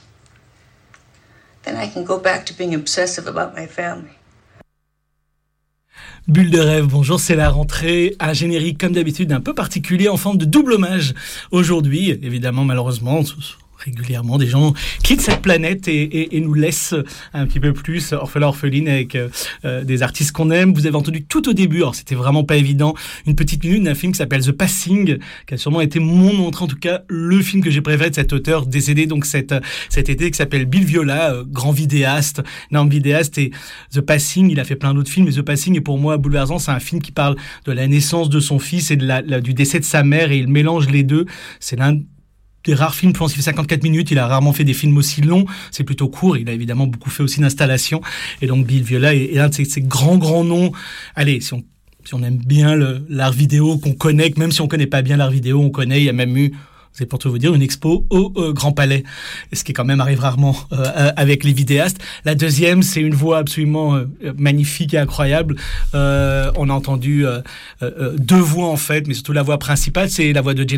then I can go back to being obsessive about my family. Bulle de rêve, bonjour, c'est la rentrée, un générique comme d'habitude un peu particulier en forme de double hommage. Aujourd'hui, évidemment, malheureusement, régulièrement, des gens quittent cette planète et, et, et nous laissent un petit peu plus orphelins, orphelines avec euh, des artistes qu'on aime. Vous avez entendu tout au début, alors c'était vraiment pas évident, une petite minute d'un film qui s'appelle The Passing, qui a sûrement été mon montre, en tout cas le film que j'ai préféré de cet auteur décédé donc cet, cet été, qui s'appelle Bill Viola, euh, grand vidéaste, énorme vidéaste. Et The Passing, il a fait plein d'autres films, mais The Passing est pour moi bouleversant. C'est un film qui parle de la naissance de son fils et de la, la, du décès de sa mère, et il mélange les deux. C'est l'un des rares films, je pense qu'il fait cinquante-quatre minutes, il a rarement fait des films aussi longs, c'est plutôt court, il a évidemment beaucoup fait aussi d'installations, et donc Bill Viola est, est un de ces, ces grands grands noms. Allez, si on, si on aime bien le, l'art vidéo qu'on connaît, même si on connaît pas bien l'art vidéo, on connaît, il y a même eu, c'est pour tout vous dire, une expo au euh, Grand Palais, ce qui quand même arrive rarement euh, avec les vidéastes. La deuxième, c'est une voix absolument euh, magnifique et incroyable. Euh, on a entendu euh, euh, deux voix en fait, mais surtout la voix principale, c'est la voix de Jennifer